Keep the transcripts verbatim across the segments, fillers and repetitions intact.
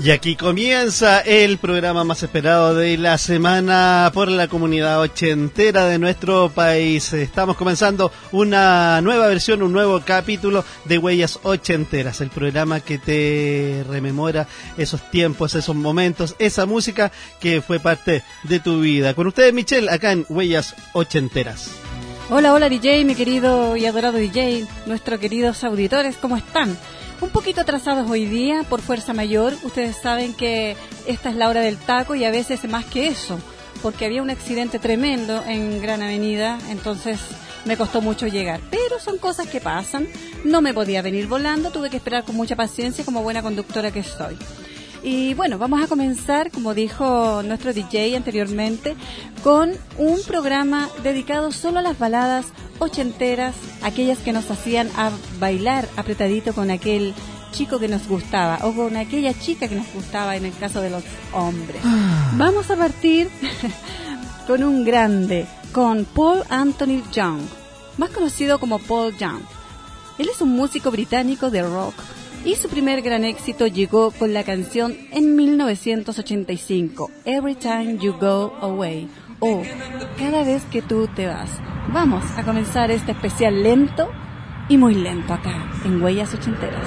Y aquí comienza el programa más esperado de la semana por la comunidad ochentera de nuestro país. Estamos comenzando una nueva versión, un nuevo capítulo de Huellas Ochenteras, el programa que te rememora esos tiempos, esos momentos, esa música que fue parte de tu vida. Con ustedes, Michelle, acá en Huellas Ochenteras. Hola, hola D J, mi querido y adorado D J, nuestros queridos auditores, ¿cómo están? Un poquito atrasados hoy día por fuerza mayor. Ustedes saben que esta es la hora del taco y a veces más que eso, porque había un accidente tremendo en Gran Avenida, entonces me costó mucho llegar. Pero son cosas que pasan, no me podía venir volando, tuve que esperar con mucha paciencia como buena conductora que soy. Y bueno, vamos a comenzar, como dijo nuestro D J anteriormente, con un programa dedicado solo a las baladas ochenteras, aquellas que nos hacían a bailar apretadito con aquel chico que nos gustaba o con aquella chica que nos gustaba en el caso de los hombres. Vamos a partir con un grande, con Paul Anthony Young, más conocido como Paul Young. Él es un músico británico de rock y su primer gran éxito llegó con la canción en mil novecientos ochenta y cinco, Every Time You Go Away, o Cada vez que tú te vas. Vamos a comenzar este especial lento y muy lento acá en Huellas Ochenteras.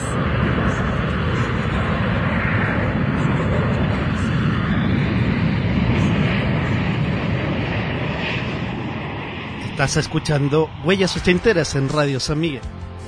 Estás escuchando Huellas Ochenteras en Radio San Miguel.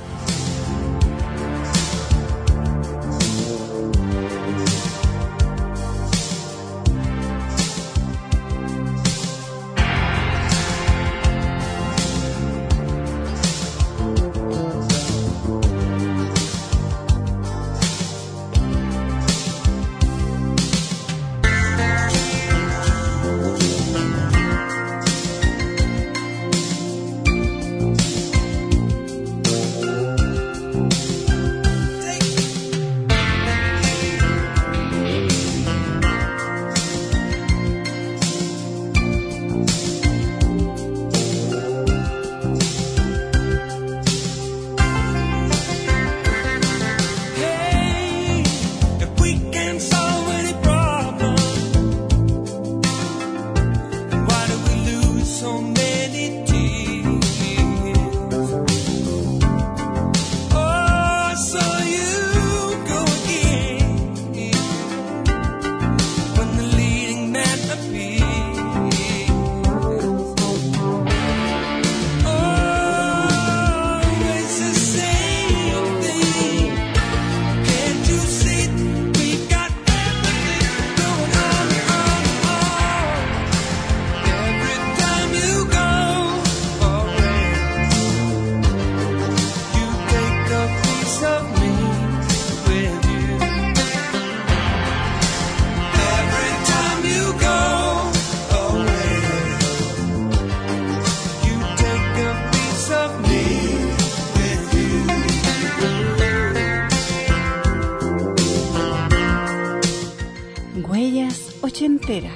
Ochenteras.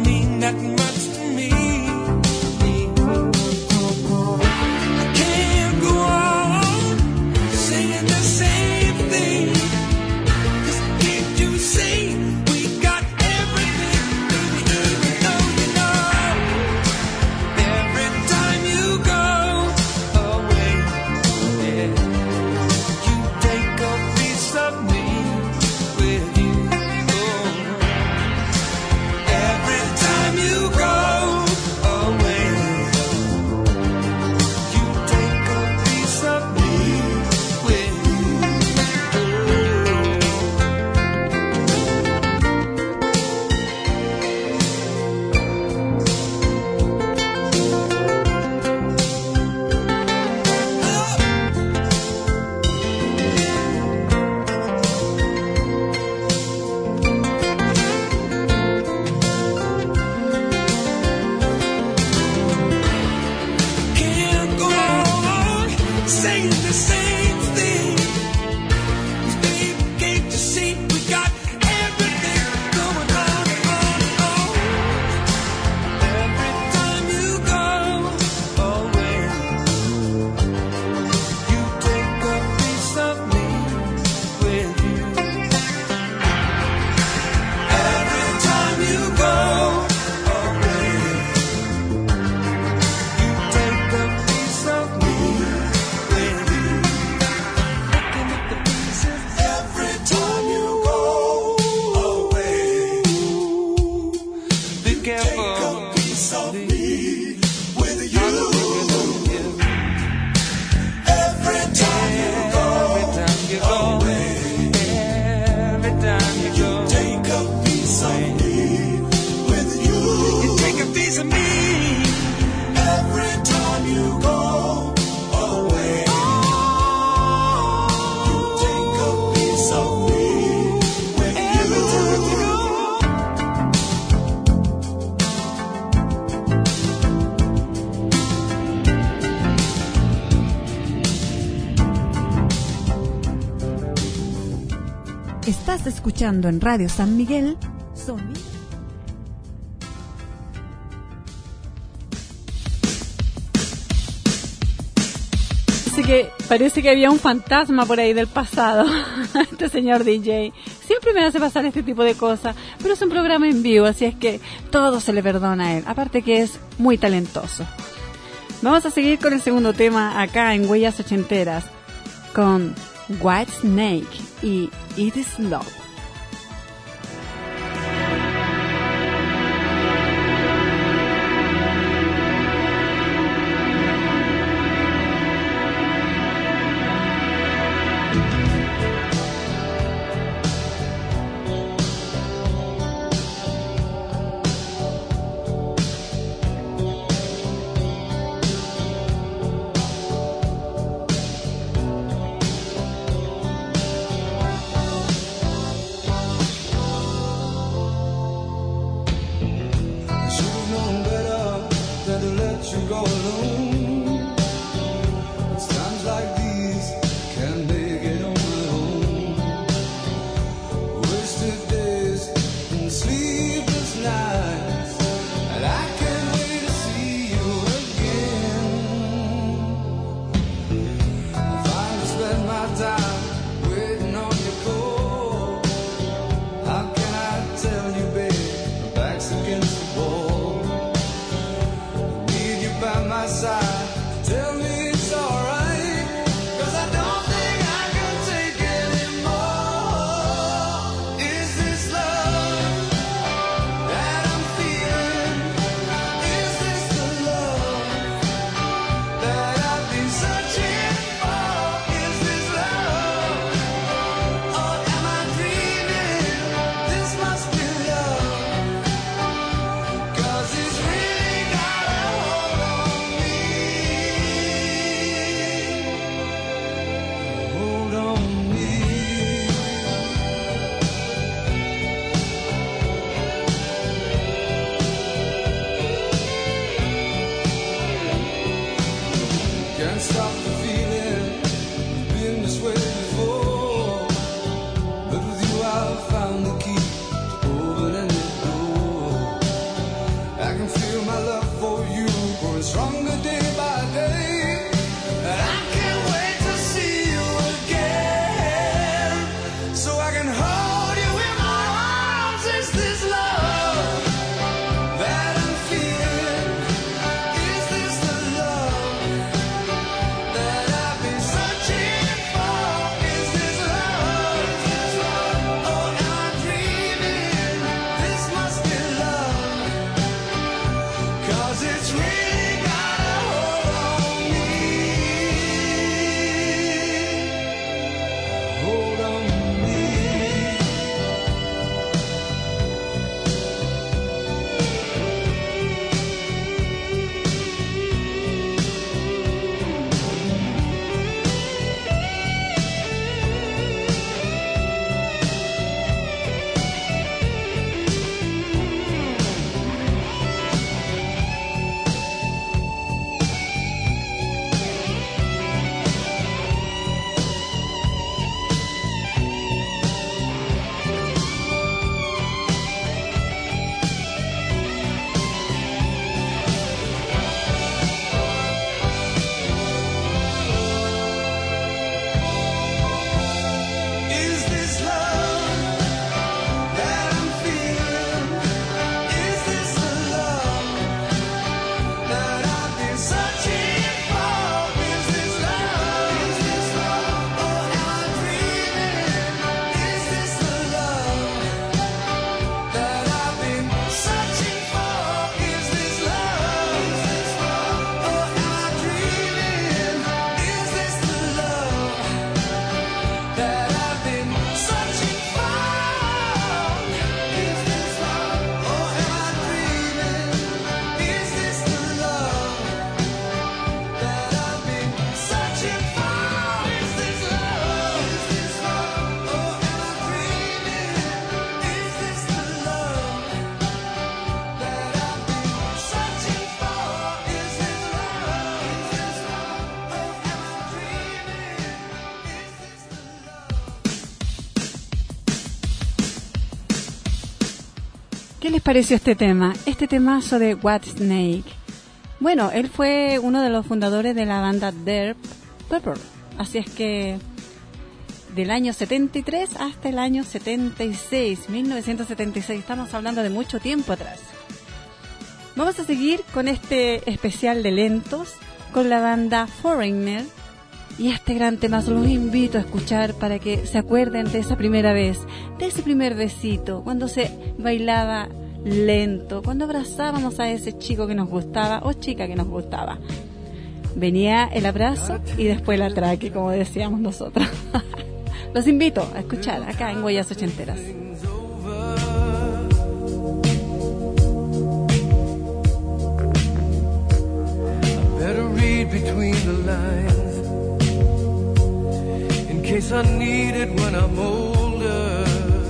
Can't Estás escuchando en Radio San Miguel, Sony. Así que parece que había un fantasma por ahí del pasado, este señor D J. Siempre me hace pasar este tipo de cosas, pero es un programa en vivo, así es que todo se le perdona a él. Aparte que es muy talentoso. Vamos a seguir con el segundo tema acá en Huellas Ochenteras, con White Snake y It Is Love. Cause ¿Qué les pareció este tema? Este temazo de Whitesnake. Bueno, él fue uno de los fundadores de la banda Deep Purple. Así es que del año setenta y tres hasta el año setenta y seis, mil novecientos setenta y seis. Estamos hablando de mucho tiempo atrás. Vamos a seguir con este especial de lentos con la banda Foreigner. Y este gran tema los invito a escuchar para que se acuerden de esa primera vez, de ese primer besito, cuando se bailaba lento, cuando abrazábamos a ese chico que nos gustaba o chica que nos gustaba. Venía el abrazo y después el atraque, como decíamos nosotros. Los invito a escuchar acá en Huellas Ochenteras. In case I need it when I'm older.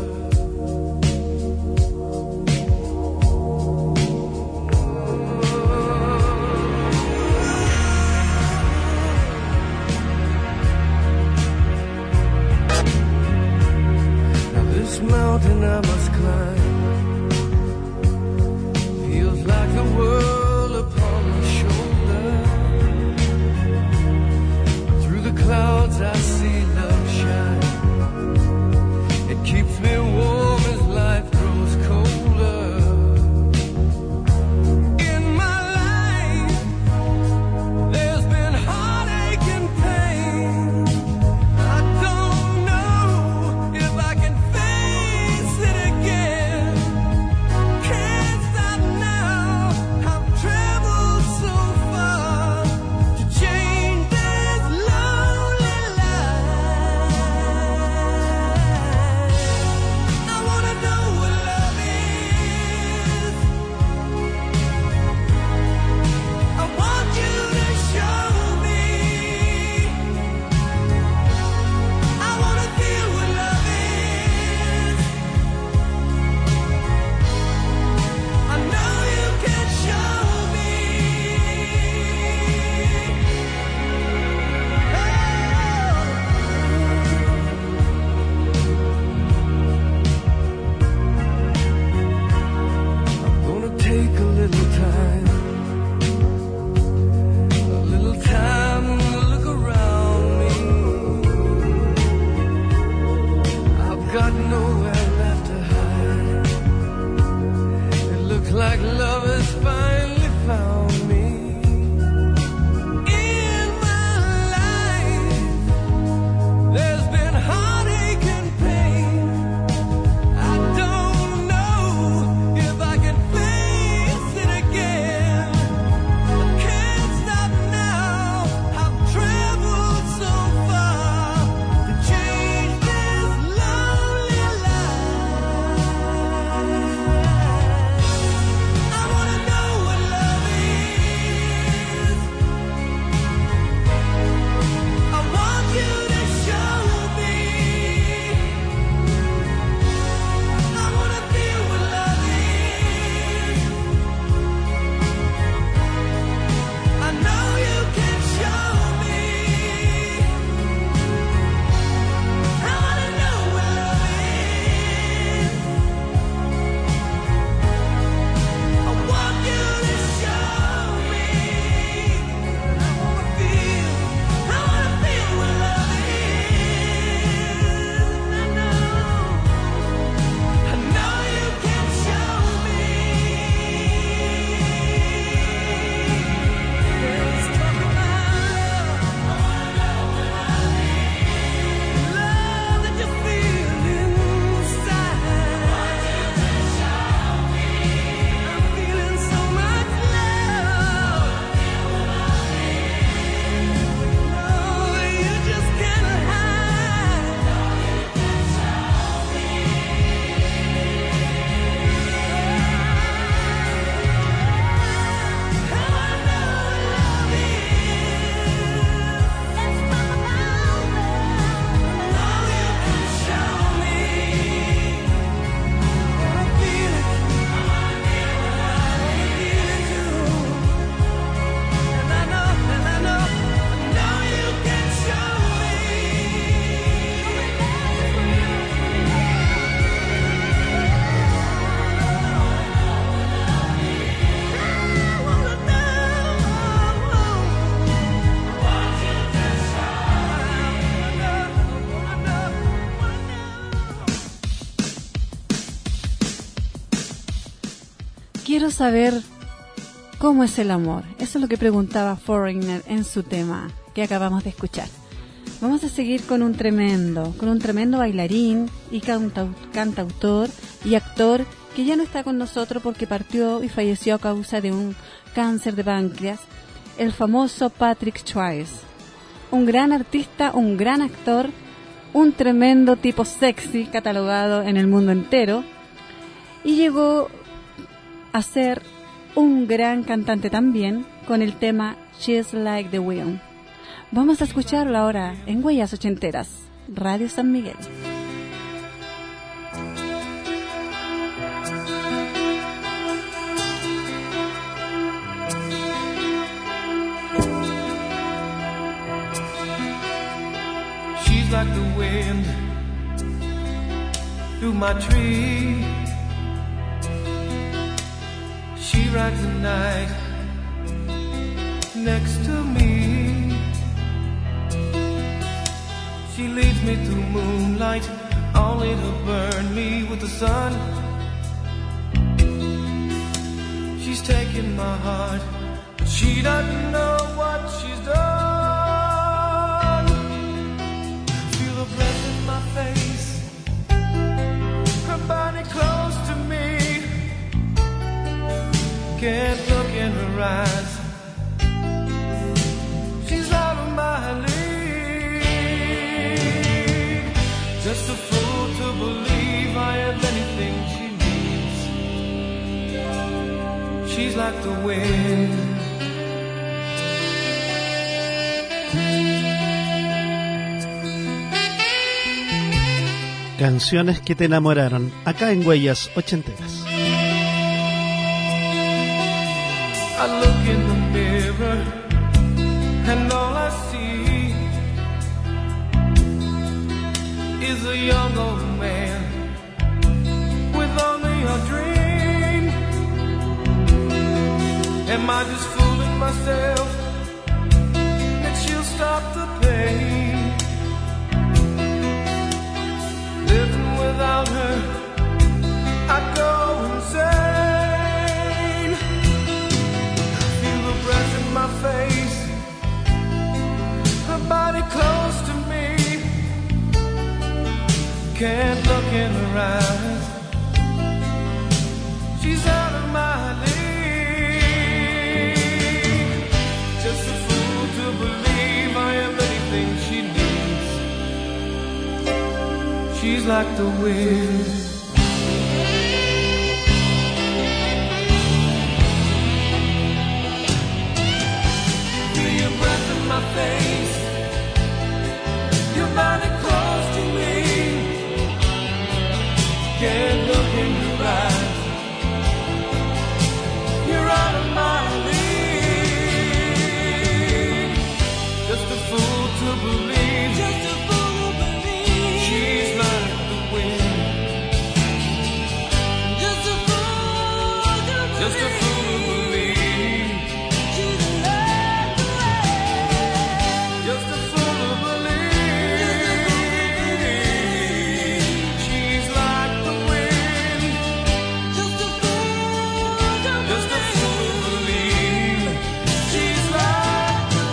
Now this mountain I must climb feels like the world upon my shoulder. Through the clouds I see love shine. It keeps me warm as life grows colder. In my life there's been heartache and pain. I don't know if I can face it again. Can't stop now. I've traveled so far to change this lonely life. I wanna know what love is. I want you to show me. I wanna feel what love is. I know you can show me. I'm gonna take a little time, a little time to look around me. I've got nowhere left to hide. It looks like love has finally found me. In my life, there's been heartache and pain. I don't know if I can face it again. I can't stop now. I've traveled so far to change this lonely life. I quiero saber cómo es el amor. Eso es lo que preguntaba Foreigner en su tema que acabamos de escuchar. Vamos a seguir con un tremendo, con un tremendo bailarín y cantau- cantautor y actor que ya no está con nosotros porque partió y falleció a causa de un cáncer de páncreas, el famoso Patrick Swayze. Un gran artista, un gran actor, un tremendo tipo sexy catalogado en el mundo entero, y llegó a ser un gran cantante también con el tema She's Like the Wind. Vamos a escucharlo ahora en Huellas Ochenteras, Radio San Miguel. She's like the wind through my tree. She rides the night next to me. She leads me through moonlight, only to burn me with the sun. She's taken my heart, but she doesn't know what she's done. Feel her breath in my face, her body close to me. Can't look in her eyes, she's out of my league. Just a fool to believe I have anything she needs. She's like the wind. Canciones que te enamoraron, acá en Huellas Ochenteras. I look in the mirror and all I see is a young old man with only a dream. Am I just fooling myself that she'll stop the pain? Living without her, I go insane. Feel the breath in my face, her body close to me. Can't look in her eyes, she's out of my league. Just a fool to believe I am anything she needs. She's like the wind. Feel your breath in my face, your body close to me. Can't look in your eyes, you're out of my league. Just a fool to believe, just a fool to believe. She's like the wind. Just a fool to believe, just a fool to believe. She's like the wind. Just a fool to believe. She's like the wind. Just a fool to believe. Just a fool to believe. She's like the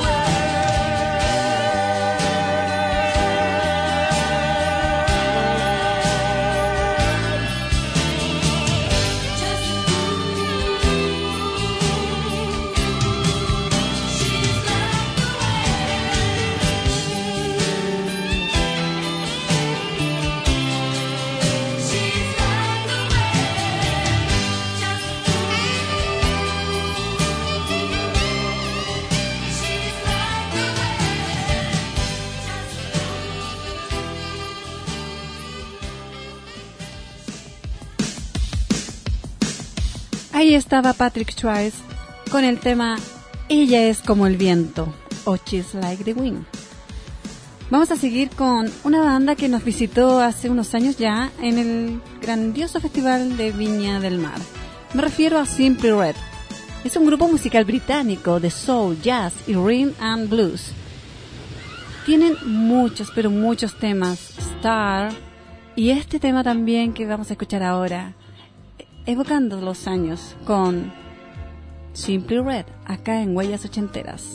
Ahí estaba Patrick Swayze con el tema Ella es como el viento o She's Like the Wind. Vamos a seguir con una banda que nos visitó hace unos años ya en el grandioso festival de Viña del Mar. Me refiero a Simply Red. Es un grupo musical británico de soul, jazz y rhythm and blues. Tienen muchos, pero muchos temas. Star y este tema también que vamos a escuchar ahora. evocando los años con Simply Red, acá en Huellas Ochenteras.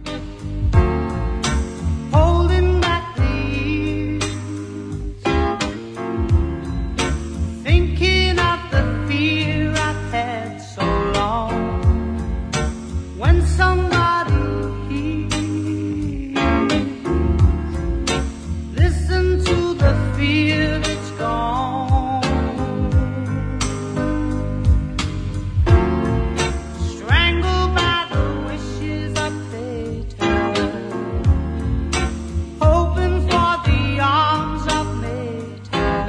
Holding back the years, thinking of the fear I've had so long. When somebody hears, listen to the fear that's gone. Strangled by the wishes of fate, hoping for the arms of nature.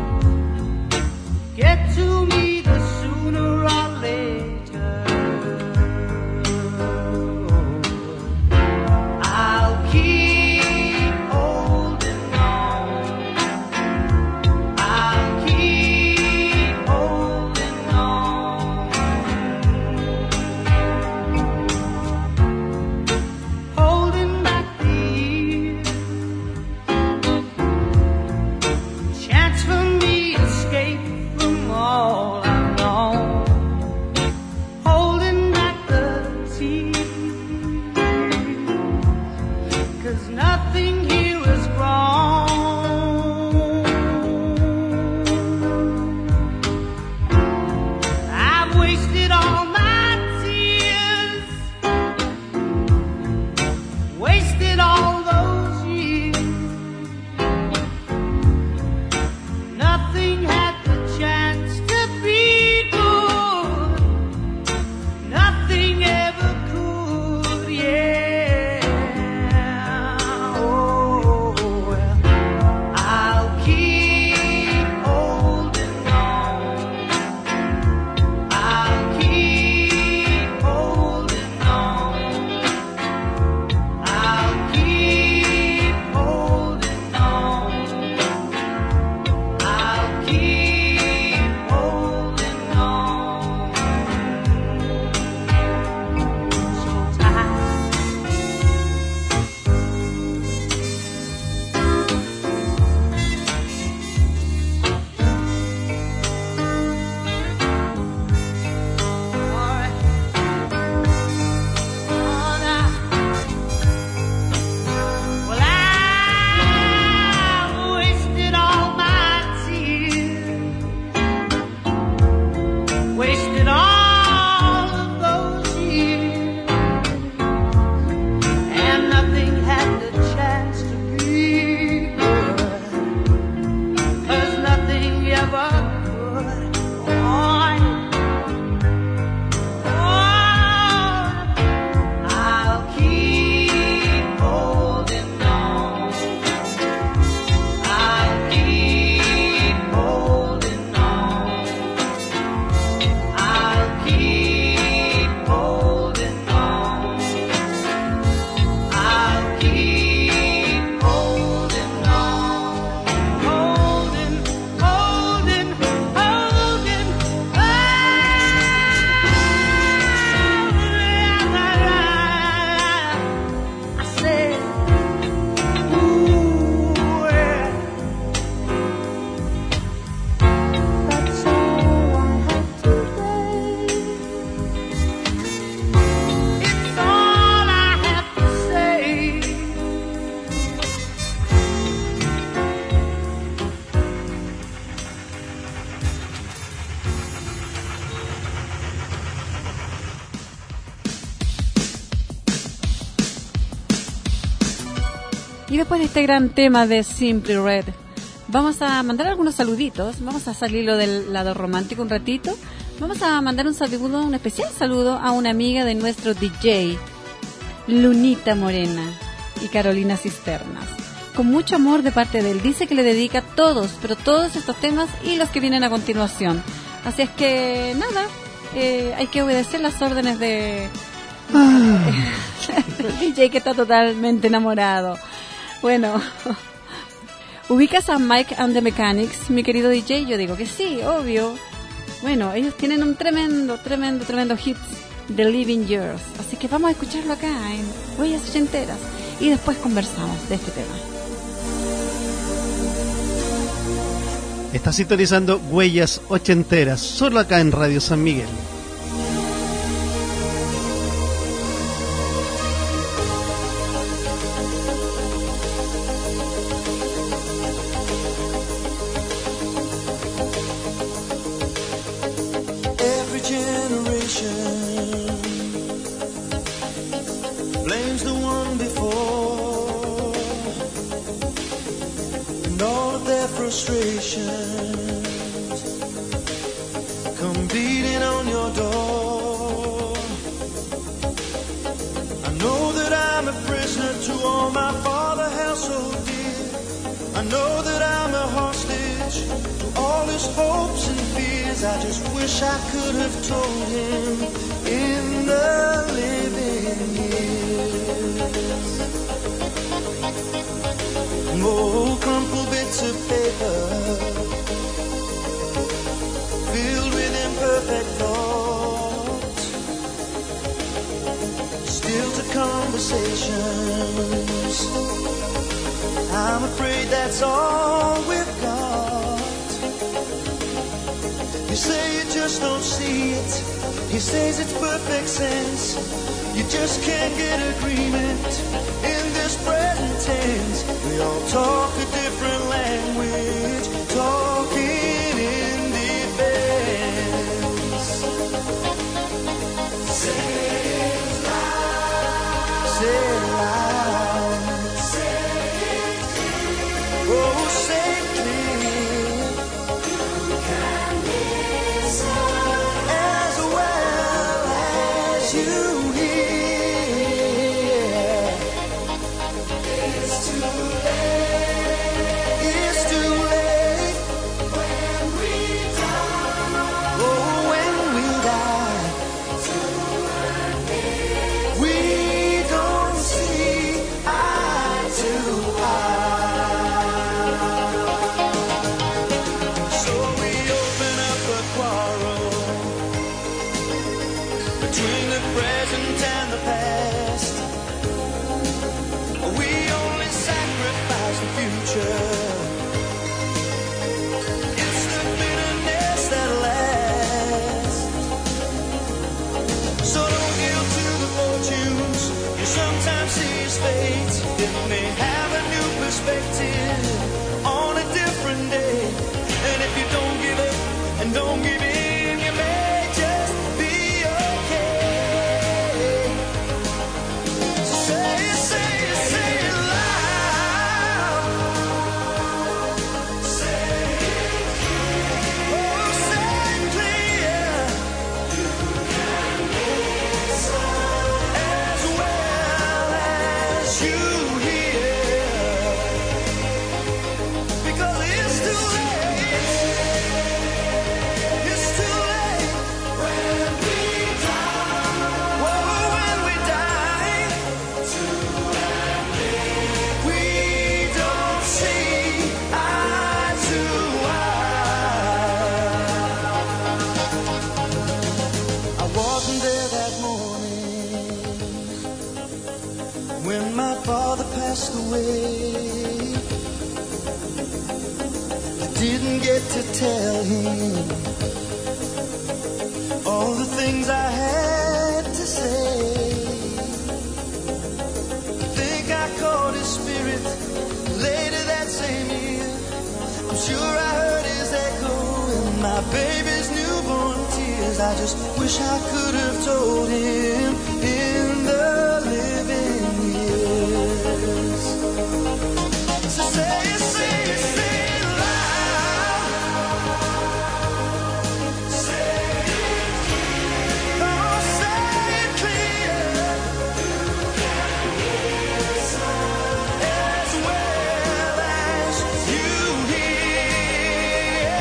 Get to me the sooner or later. I'll keep holding on. I'll keep holding on. Holding back the years, chance for me escape from all I know. Holding back the tears, 'cause nothing here is wrong. I've wasted all my tears, wasted all those years. Nothing had the chance to be good. Nothing ever could, yeah. Oh, well, I'll keep holding on. I'll keep holding on. I'll keep holding on. I'll keep holding on. So tight. All right. Oh, now. Well, I've wasted all my tears, wasted all of those years, and nothing had the chance to be good, 'cause nothing ever could. Oh, oh, I'll keep holding on. I'll keep holding on. I'll keep holding on. I'll keep holding on. Holding, holding, holding. I said, ooh, yeah. That's all I have today. It's all I have to say. Y después de este gran tema de Simply Red, vamos a mandar algunos saluditos. Vamos a salirlo del lado romántico un ratito. Vamos a mandar un saludo, un especial saludo a una amiga de nuestro D J, Lunita Morena y Carolina Cisternas. Con mucho amor de parte de él. Dice que le dedica todos, pero todos estos temas y los que vienen a continuación. Así es que, nada, eh, hay que obedecer las órdenes de... el D J que está totalmente enamorado. Bueno, ¿ubicas a Mike and the Mechanics, mi querido D J? Yo digo que sí, obvio. Bueno, ellos tienen un tremendo, tremendo, tremendo hit, The Living Years. Así que vamos a escucharlo acá en Huellas Ochenteras y después conversamos de este tema. Está sintonizando Huellas Ochenteras, solo acá en Radio San Miguel.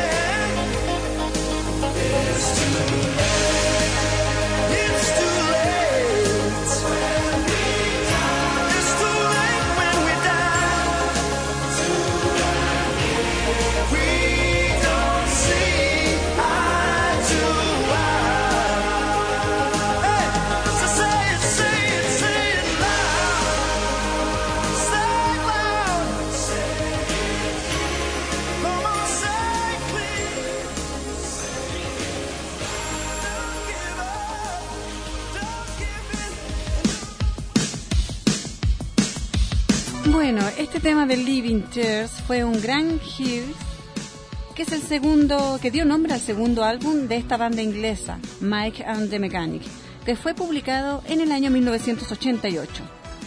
It's too late. Bueno, este tema de Living Tears fue un gran hit, que es el segundo, que dio nombre al segundo álbum de esta banda inglesa, Mike and the Mechanic, que fue publicado en el año mil novecientos ochenta y ocho.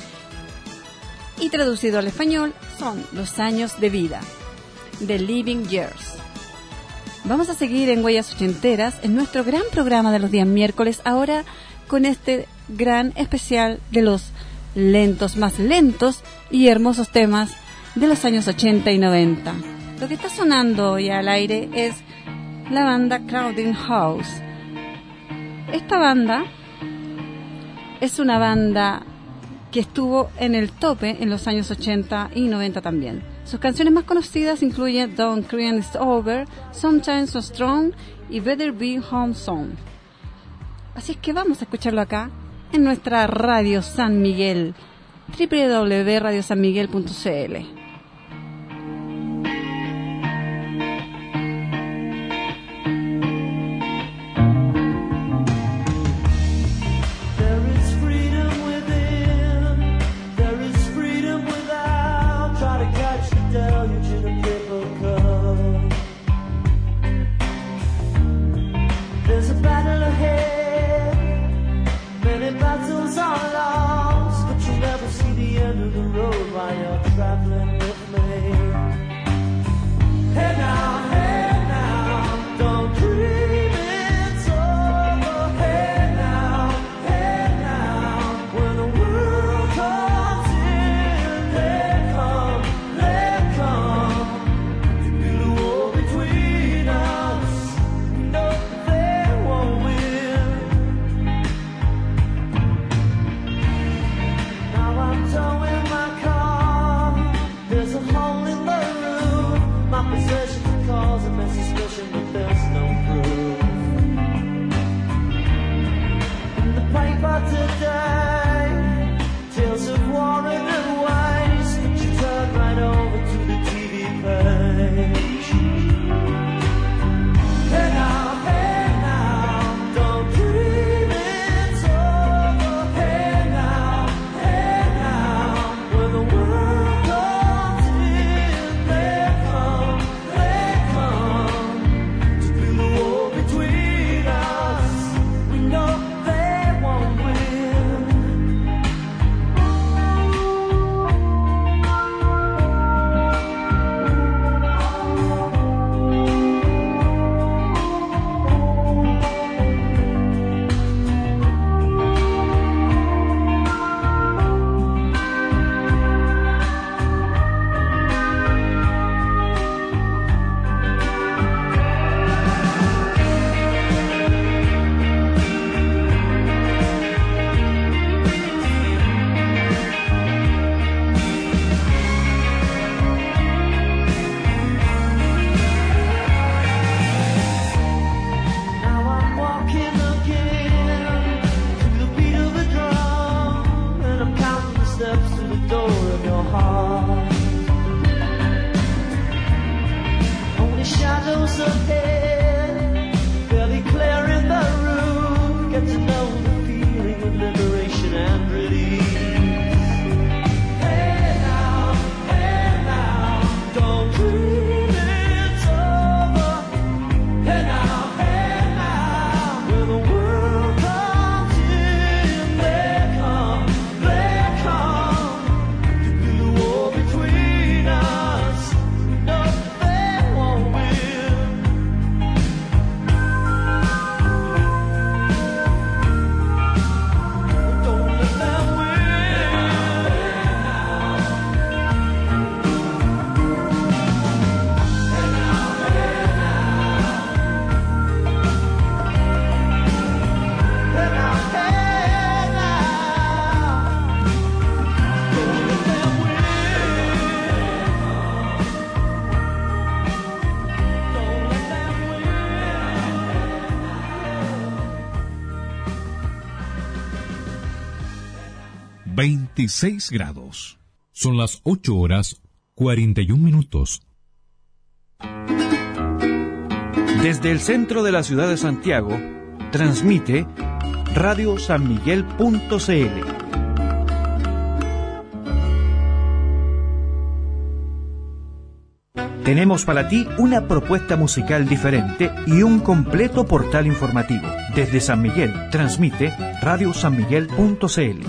Y traducido al español son Los años de vida, The Living Years. Vamos a seguir en Huellas Ochenteras, en nuestro gran programa de los días miércoles, ahora con este gran especial de los lentos más lentos y hermosos temas de los años ochenta y noventa. Lo que está sonando ya al aire es la banda Crowding House. Esta banda es una banda que estuvo en el tope en los años ochenta y noventa también. Sus canciones más conocidas incluyen Don't Cry It's Over, Sometimes So Strong y Better Be Home Soon. Así es que vamos a escucharlo acá en nuestra Radio San Miguel, doble u doble u doble u punto radio san miguel punto c l. veintiséis grados. Son las ocho horas cuarenta y un minutos. Desde el centro de la ciudad de Santiago, transmite Radio San Miguel punto c l. Tenemos para ti una propuesta musical diferente y un completo portal informativo. Desde San Miguel, transmite radio san miguel punto c l.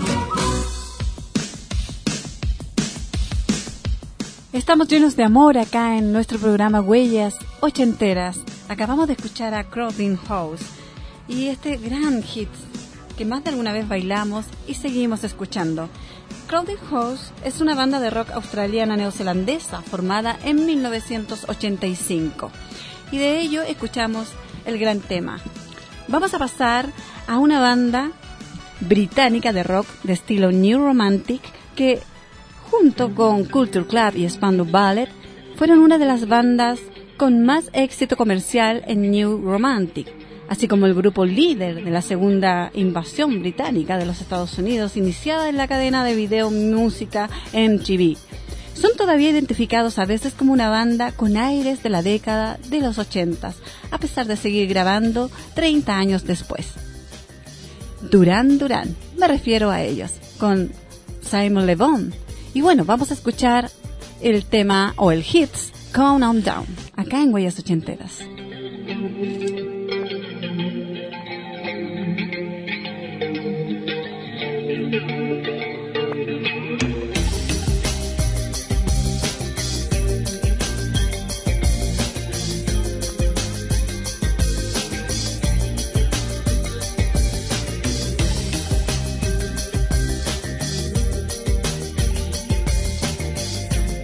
Estamos llenos de amor acá en nuestro programa Huellas Ochenteras. Acabamos de escuchar a Crowding House y este gran hit que más de alguna vez bailamos y seguimos escuchando. Crowding House es una banda de rock australiana neozelandesa formada en mil novecientos ochenta y cinco y de ello escuchamos el gran tema. Vamos a pasar a una banda británica de rock de estilo New Romantic que junto con Culture Club y Spandau Ballet fueron una de las bandas con más éxito comercial en New Romantic, así como el grupo líder de la segunda invasión británica de los Estados Unidos, iniciada en la cadena de video música M T V. Son todavía identificados a veces como una banda con aires de la década de los ochentas, a pesar de seguir grabando treinta años después. Duran Duran, me refiero a ellos, con Simon Le Bon. Y bueno, vamos a escuchar el tema o el hits Calm On Down, acá en Huellas Ochenteras.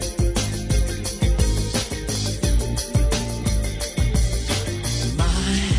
My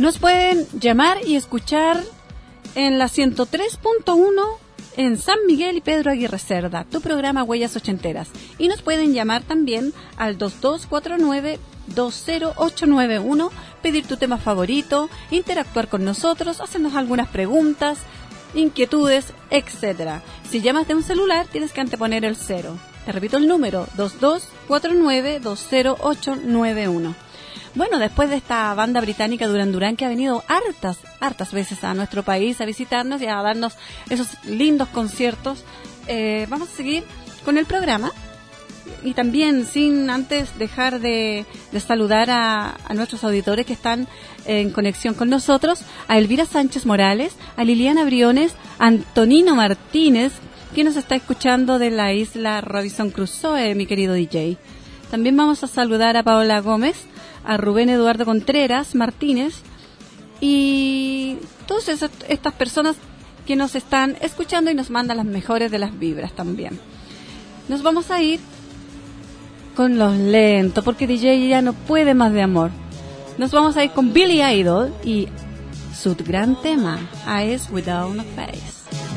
Nos pueden llamar y escuchar en la ciento tres punto uno en San Miguel y Pedro Aguirre Cerda, tu programa Huellas Ochenteras. Y nos pueden llamar también al dos dos cuatro nueve, dos cero ocho nueve uno, pedir tu tema favorito, interactuar con nosotros, hacernos algunas preguntas, inquietudes, etcétera. Si llamas de un celular, tienes que anteponer el cero. Te repito el número, dos dos cuatro nueve, dos cero ocho nueve uno. Bueno, después de esta banda británica Duran Duran, que ha venido hartas, hartas veces a nuestro país a visitarnos y a darnos esos lindos conciertos, eh, vamos a seguir con el programa. Y también, sin antes dejar de, de saludar a, a nuestros auditores que están en conexión con nosotros, a Elvira Sánchez Morales, a Liliana Briones, a Antonino Martínez, que nos está escuchando de la isla Robinson Crusoe, mi querido D J. También vamos a saludar a Paola Gómez, a Rubén Eduardo Contreras Martínez y todas esas, estas personas que nos están escuchando y nos mandan las mejores de las vibras también. Nos vamos a ir con los lentos porque D J ya no puede más de amor. Nos vamos a ir con Billy Idol y su gran tema, Eyes Without a Face.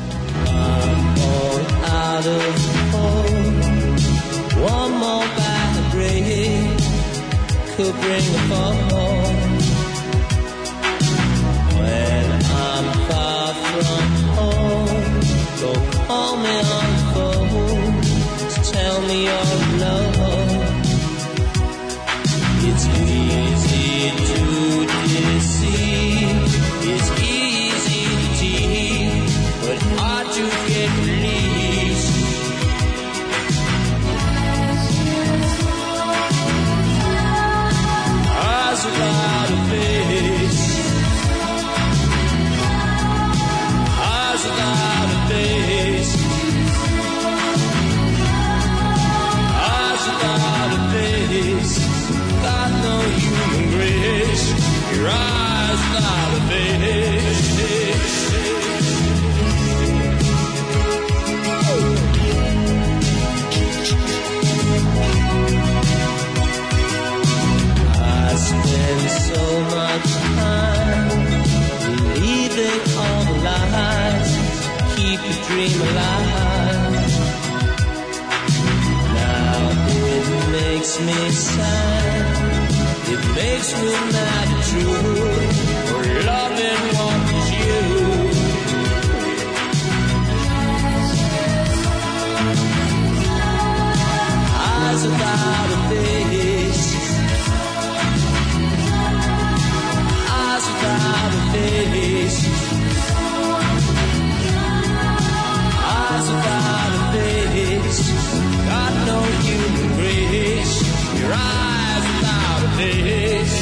Out of home, one more bad break could bring a fall. When I'm far from home, go call me on the phone to tell me you're alone. It's easy to deceive, it's easy to tease, but hard to get released. Eyes without a face, eyes without a face, eyes without a face, got no human grace, your eyes without a face. Spend so much time believing all the lies, keep the dream alive. Now it makes me sad, it makes me mad true, for loving what is you. Eyes without a face, without a face, eyes without a face, got no human grace, your eyes without a face.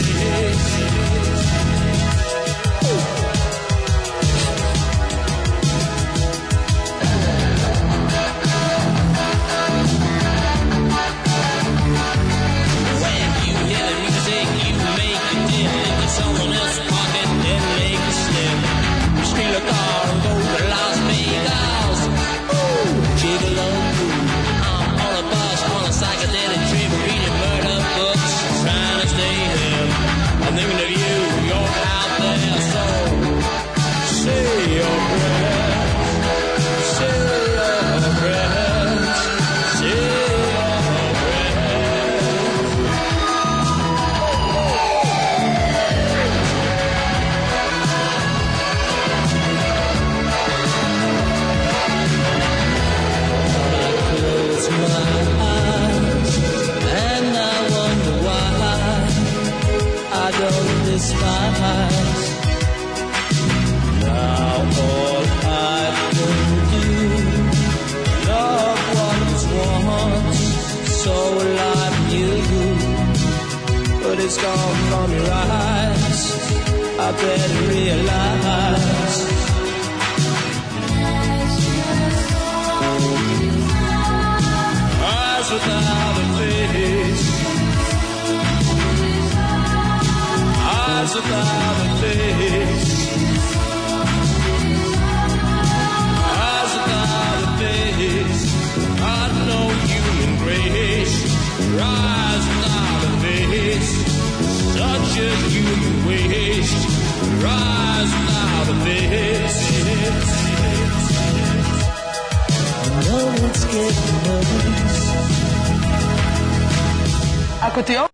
It's gone from your eyes, I better realize. Eyes without a face, eyes without a face, eyes without a face, got no human grace, your eyes without a face, such a human waste, discutió.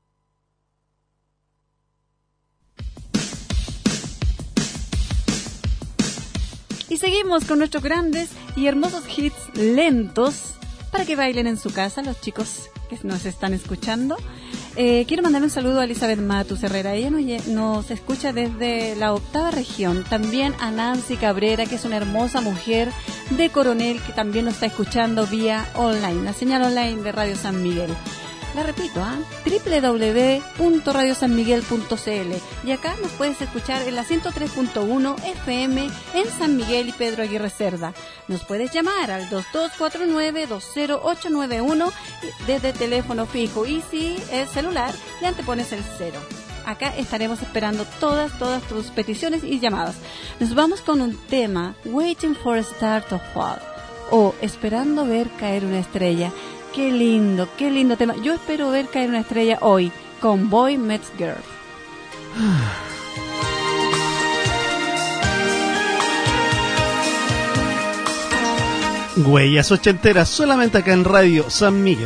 Y seguimos con nuestros grandes y hermosos hits lentos para que bailen en su casa los chicos que nos están escuchando. Eh, quiero mandar un saludo a Elizabeth Matus Herrera. Ella nos, nos escucha desde la octava región. También a Nancy Cabrera, que es una hermosa mujer de Coronel, que también nos está escuchando vía online, la señal online de Radio San Miguel. La repito, ¿ah? doble u doble u doble u punto radio san miguel punto c l. Y acá nos puedes escuchar en la ciento tres punto uno F M en San Miguel y Pedro Aguirre Cerda. Nos puedes llamar al dos dos cuatro nueve dos cero ocho nueve uno desde teléfono fijo. Y si es celular, le antepones el cero. Acá estaremos esperando todas, todas tus peticiones y llamadas. Nos vamos con un tema, Waiting for a Star to Fall, o Esperando ver caer una estrella. Qué lindo, qué lindo tema. Yo espero ver caer una estrella hoy con Boy Meets Girl. Huellas ochenteras solamente acá en Radio San Miguel.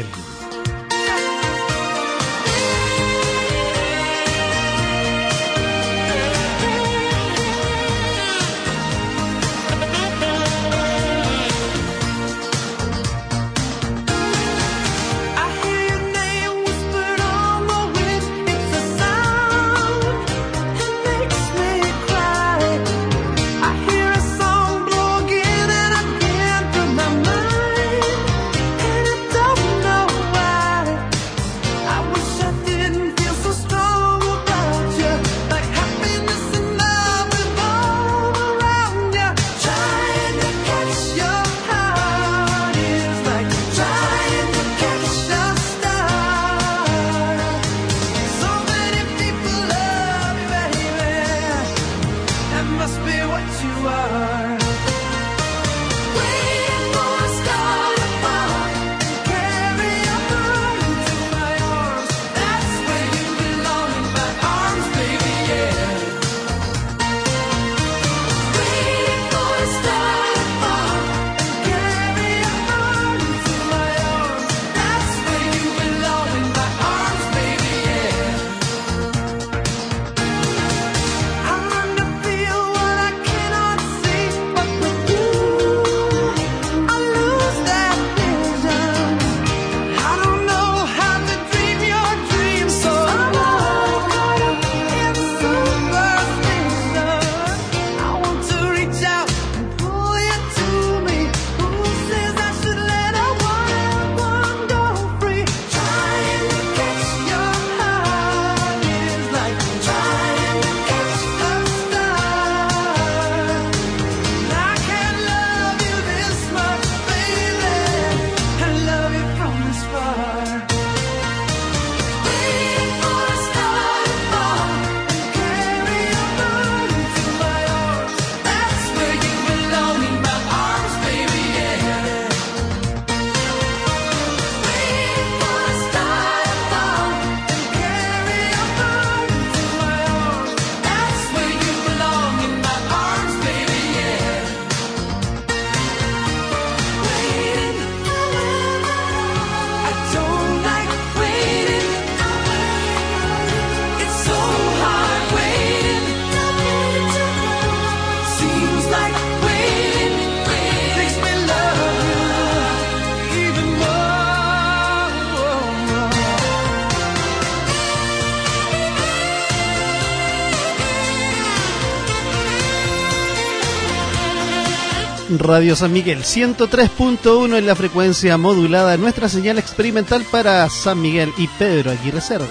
Radio San Miguel, ciento tres punto uno en la frecuencia modulada, nuestra señal experimental para San Miguel y Pedro Aguirre Cerda.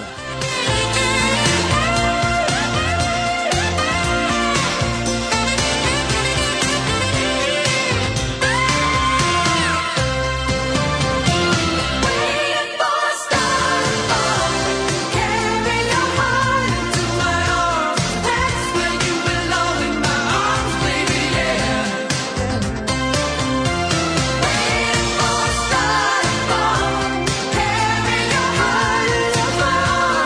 Carry your heart into my arms.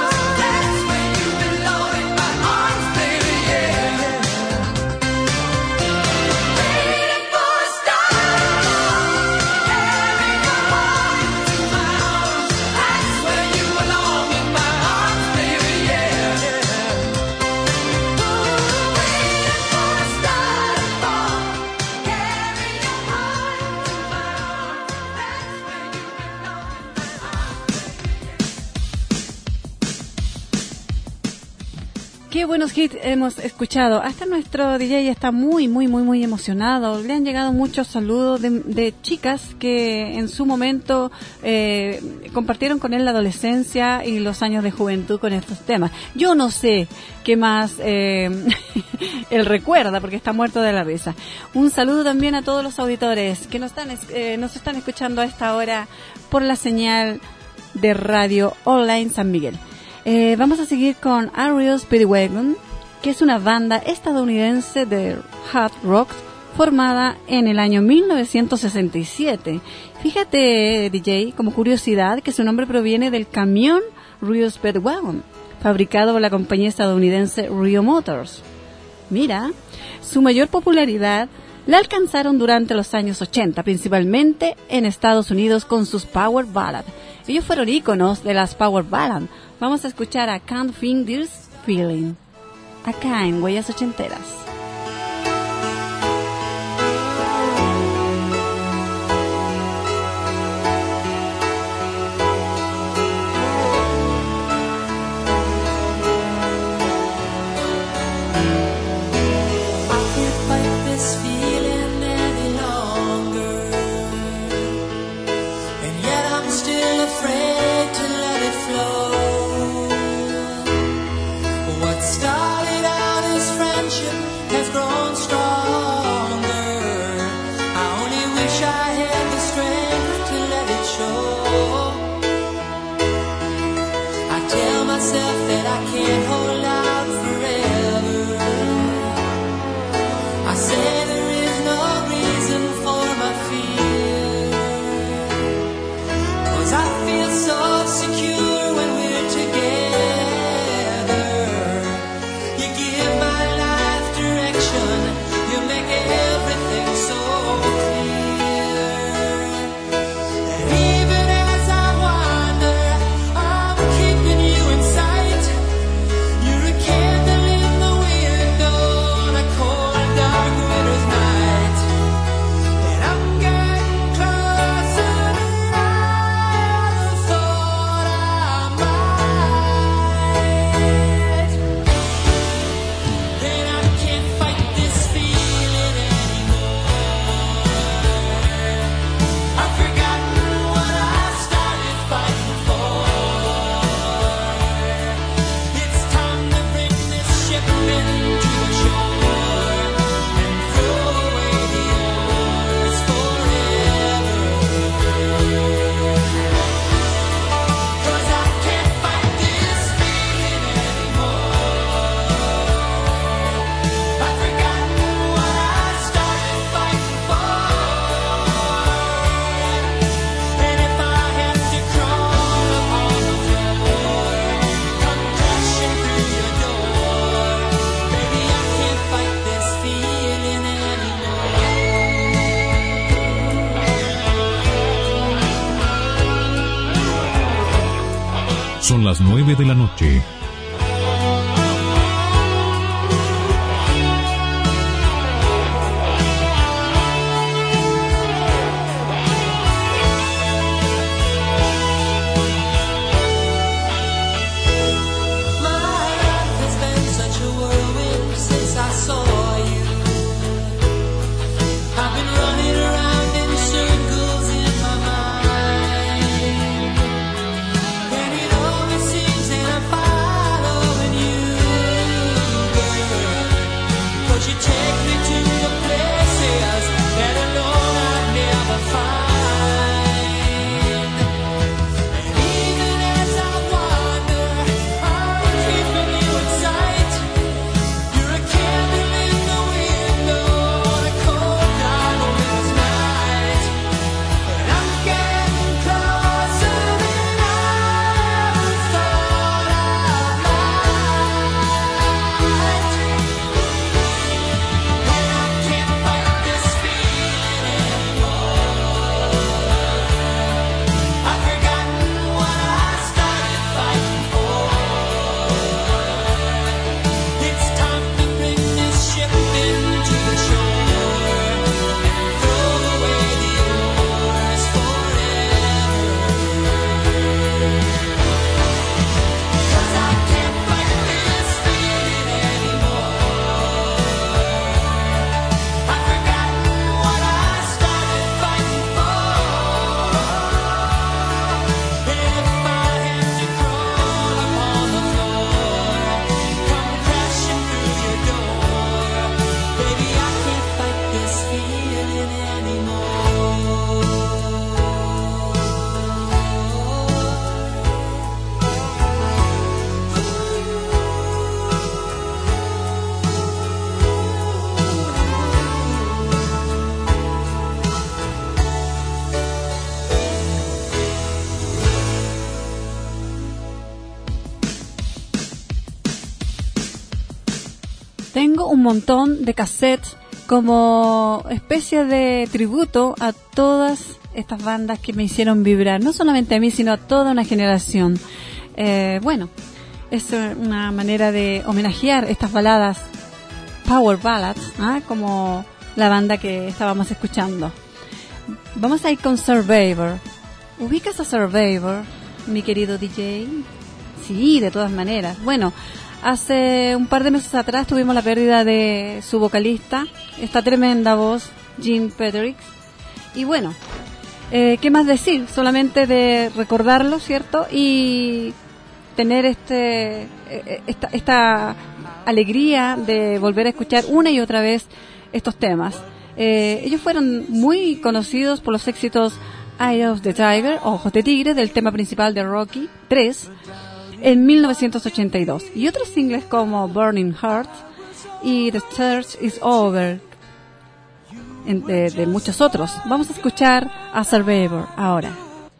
Qué buenos hits hemos escuchado. Hasta nuestro D J está muy, muy, muy, muy emocionado. Le han llegado muchos saludos de, de chicas que en su momento eh, compartieron con él la adolescencia y los años de juventud con estos temas. Yo no sé qué más eh, él recuerda porque está muerto de la risa. Un saludo también a todos los auditores que nos están, eh, nos están escuchando a esta hora por la señal de Radio Online San Miguel. Eh, vamos a seguir con R E O Speedwagon, que es una banda estadounidense de hard rock formada en el año mil novecientos sesenta y siete. Fíjate, D J, como curiosidad, que su nombre proviene del camión R E O Speedwagon, fabricado por la compañía estadounidense R E O Motors. Mira, su mayor popularidad la alcanzaron durante los años ochenta, principalmente en Estados Unidos con sus Power Ballad. Ellos fueron íconos de las Power Ballad. Vamos a escuchar a Can't Find This Feeling, acá en Huellas Ochenteras. Started out as friendship has grown stronger. I only wish I had the strength to let it show. I tell myself that I can't hold out forever. I say there is no reason for my fear, 'cause I feel so secure when we're together. Son las nueve de la noche. Fire Tengo un montón de cassettes como especie de tributo a todas estas bandas que me hicieron vibrar, no solamente a mí, sino a toda una generación. Eh, bueno, es una manera de homenajear estas baladas, power ballads, ¿ah? Como la banda que estábamos escuchando. Vamos a ir con Survivor. ¿Ubicas a Survivor, mi querido D J? Sí, de todas maneras. Bueno, hace un par de meses atrás tuvimos la pérdida de su vocalista, esta tremenda voz, Jim Petrix. Y bueno, eh, ¿qué más decir? Solamente de recordarlo, ¿cierto? Y tener este esta, esta alegría de volver a escuchar una y otra vez estos temas. Eh, ellos fueron muy conocidos por los éxitos Eye of the Tiger, Ojos de Tigre, del tema principal de Rocky tres, en mil novecientos ochenta y dos, y otros singles como Burning Heart y The Search is Over, en, de, de muchos otros. Vamos a escuchar a Survivor ahora.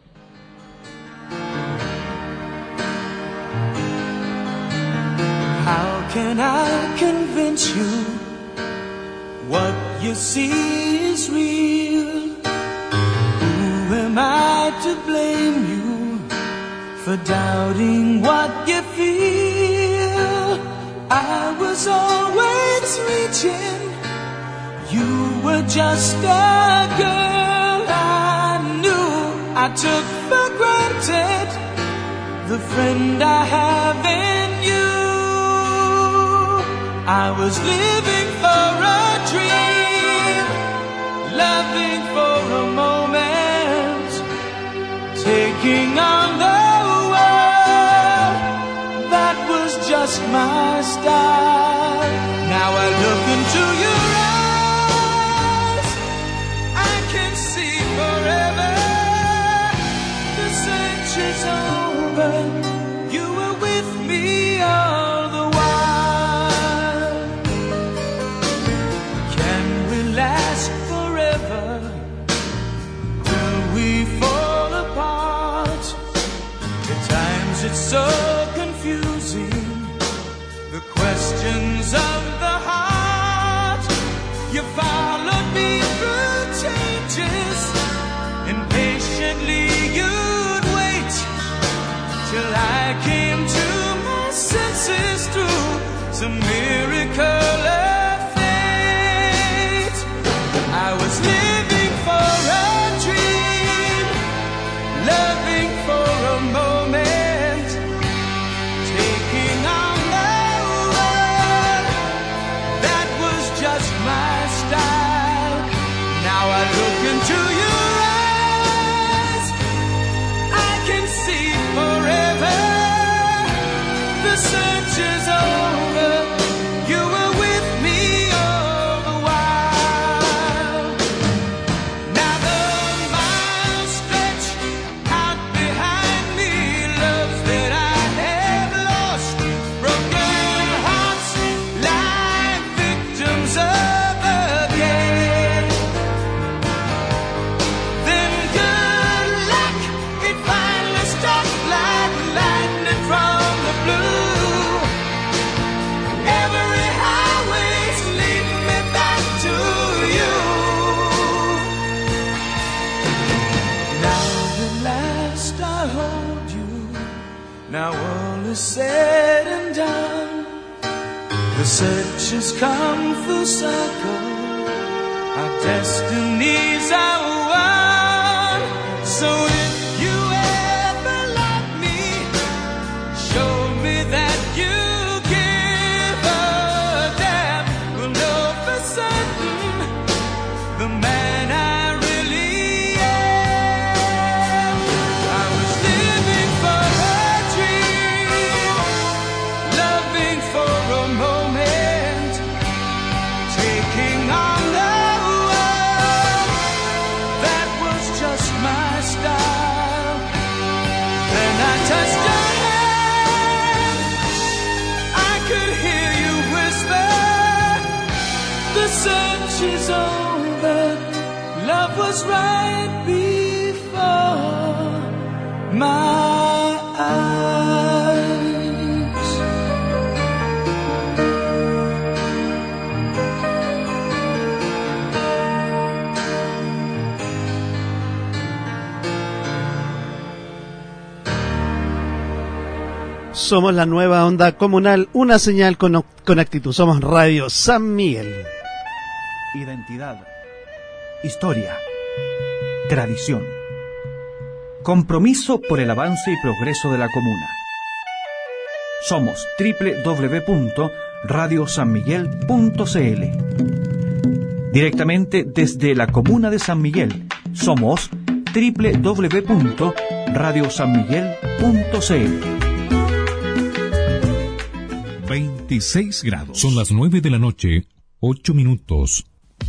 How can I convince you what you see is real? Who am I to blame you for doubting what you feel? I was always reaching. You were just a girl I knew. I took for granted the friend I have in you. I was living for a dream, loving for a moment, taking on the world. That was just my style. Now I look into your eyes, I can see forever. The search is over. You were with me all the while. Can we last forever? Will we fall apart? At times it's so confusing, the questions of the heart. You followed me through changes, and patiently you'd wait till I came to my senses through some miracle of fate. I was living for a dream, loving for a moment, taking on the world. That was just my style. Now I look into your eyes, I can see forever. The search is over. You were with me all the while. Now the miles stretch out behind me, loves that I have lost, broken hearts lie victims of again. Then good luck, it finally struck like lightning from the blue. Every highway's leading me back to you. Now at last I hold you. Now all is said and done. The search has come full circle. Our destinies are one. So if you ever love me, show me that you give a damn. We'll know for certain the man I really am. I was living for a dream, loving for a moment, taking on the world. That was just my style. Then I touched your hand, I could hear you whisper, the search is over. Love was right before my eyes. Somos la nueva onda comunal, una señal con, con actitud. Somos Radio San Miguel. Identidad, historia, tradición, compromiso por el avance y progreso de la comuna. Somos doble u doble u doble u punto radio san miguel punto c l. Directamente desde la comuna de San Miguel, somos doble u doble u doble u punto radio san miguel punto c l. veintiséis grados. Son las nueve de la noche, ocho minutos.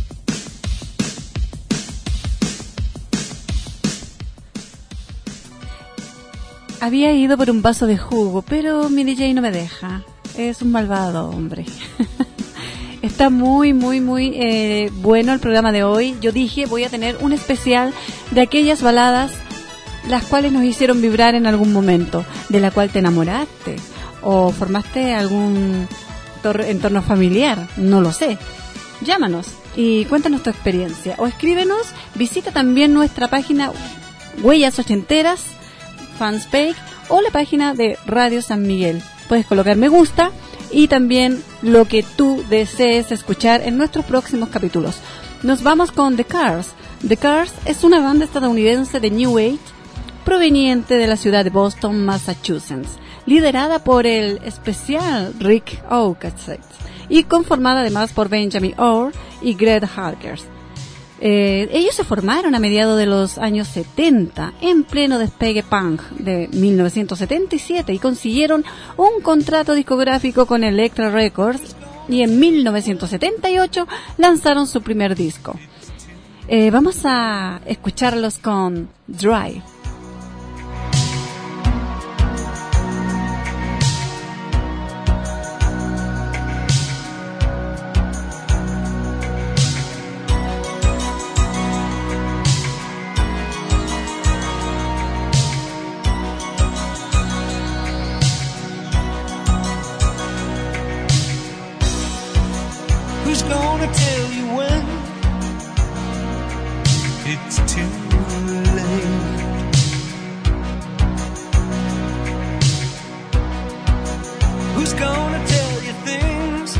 Había ido por un vaso de jugo, pero mi D J no me deja. Es un malvado hombre. Está muy, muy, muy eh, bueno el programa de hoy. Yo dije, voy a tener un especial de aquellas baladas las cuales nos hicieron vibrar en algún momento, de la cual te enamoraste o formaste algún tor- entorno familiar, no lo sé. Llámanos y cuéntanos tu experiencia o escríbenos. Visita también nuestra página Huellas Ochenteras Fanspage o la página de Radio San Miguel. Puedes colocar me gusta y también lo que tú desees escuchar en nuestros próximos capítulos. Nos vamos con The Cars. The Cars es una banda estadounidense de New Age proveniente de la ciudad de Boston, Massachusetts, liderada por el especial Rick Ocasek y conformada además por Benjamin Orr y Greg Harkers. Eh, ellos se formaron a mediados de los años setenta, en pleno despegue punk de mil novecientos setenta y siete, y consiguieron un contrato discográfico con Elektra Records, y en mil novecientos setenta y ocho lanzaron su primer disco. Eh, vamos a escucharlos con Drive. Who's gonna tell you when it's too late? Who's gonna tell you things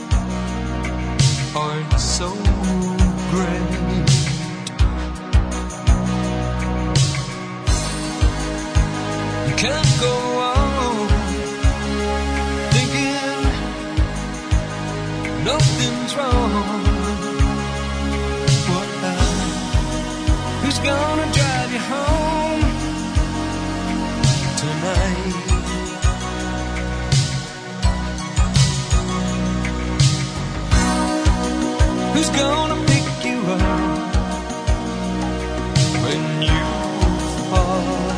aren't so great? You can't go on thinking nothing's wrong. What now? Who's gonna drive you home tonight? Who's gonna pick you up when you fall?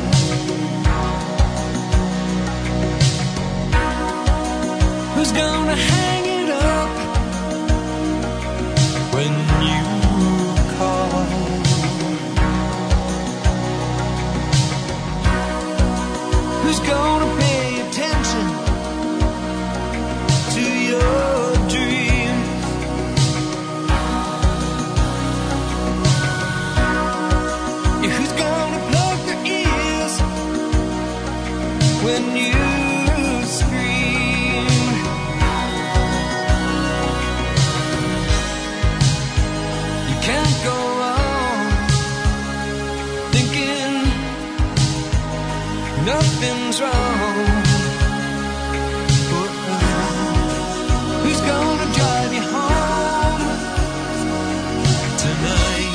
Who's gonna hang it up when you call? Who's gonna pay attention to your dreams? Yeah, who's gonna plug their ears when you scream? You can't go on thinking nothing's wrong. Who's gonna drive you home tonight?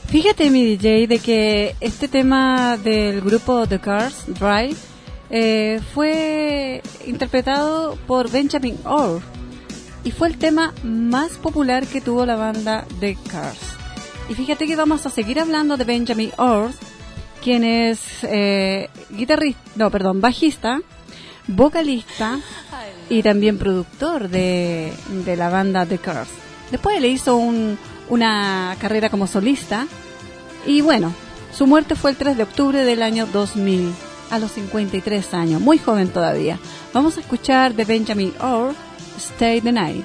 Fíjate, mi D J, de que este tema del grupo The Cars, Drive, eh, fue interpretado por Benjamin Orr y fue el tema más popular que tuvo la banda The Cars. Y fíjate que vamos a seguir hablando de Benjamin Orr, quien es eh, guitarrista, no, perdón, bajista, vocalista y también productor de, de la banda The Cars. Después le hizo un, una carrera como solista y bueno, su muerte fue el tres de octubre del año dos mil, a los cincuenta y tres años, muy joven todavía. Vamos a escuchar de Benjamin Orr, Stay the Night.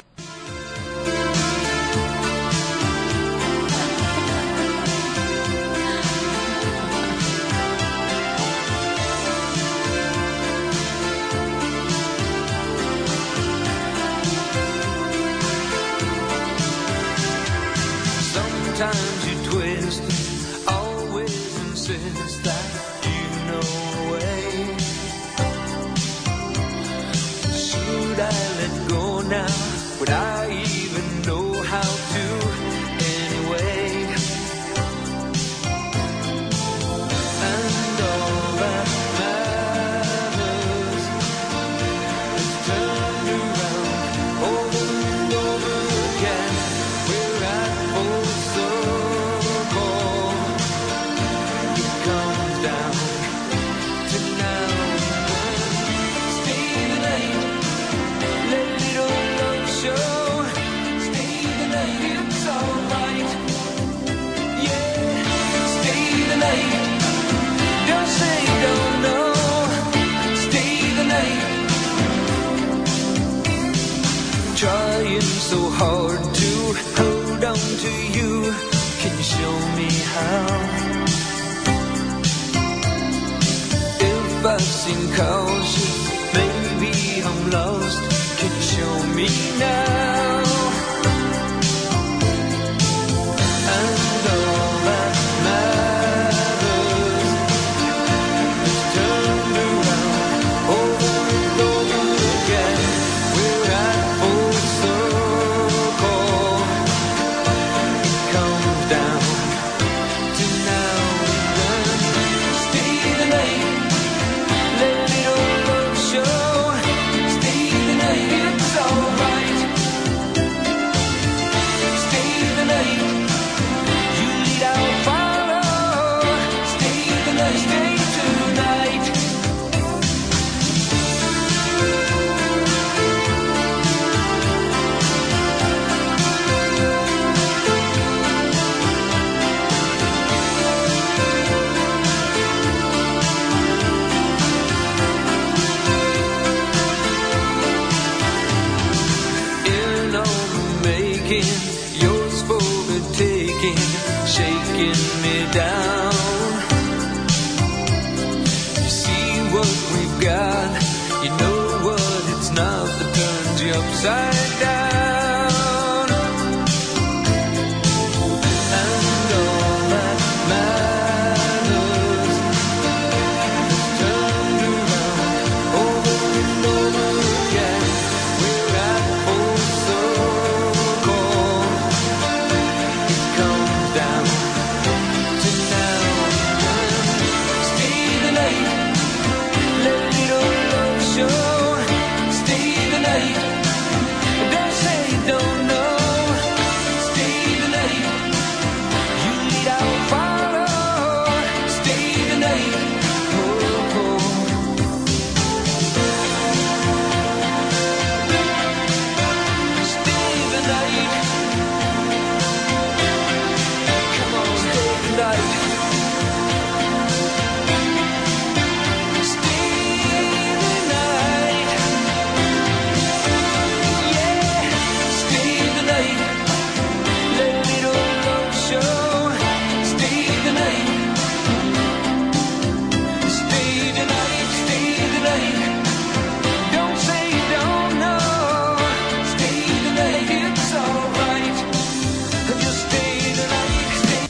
Sometimes you twist, always insist that you know a way. Should I let go now? Would I even know how to anyway? And all that matters is turned around over and over again. We're at full circle. It comes down to now and then. Stay the night, let little love show. Stay the night, it's alright. Yeah, stay the night. Don't say don't know. Stay the night. Trying so hard to hold on to you. Can you show me how? If I seem cautious, maybe I'm lost. Can you show me now? And all that matters is turned around over and over again. We're at full circle. It comes down to now and then. Stay the night, let little love show. Stay the night, it's alright. Stay the night, you lead, I'll follow. Stay the night, stay tonight. In all the making, yours for the taking, shaking me down. You see what we've got, you know what it's not that turns you upside down. And all that matters is turned around over and over again. We're at full circle. It comes down to now and then. Stay the night, let little love show. Stay the night, don't say don't know. Stay the night, you lead, I'll follow. Stay the night, oh, oh. Stay the night. Come on, stay the night. Stay the night. Yeah, stay the night. Let little love show. Stay the night. Stay the night, stay the night. Don't say don't know. Stay the night, it's alright. Just stay the night, stay.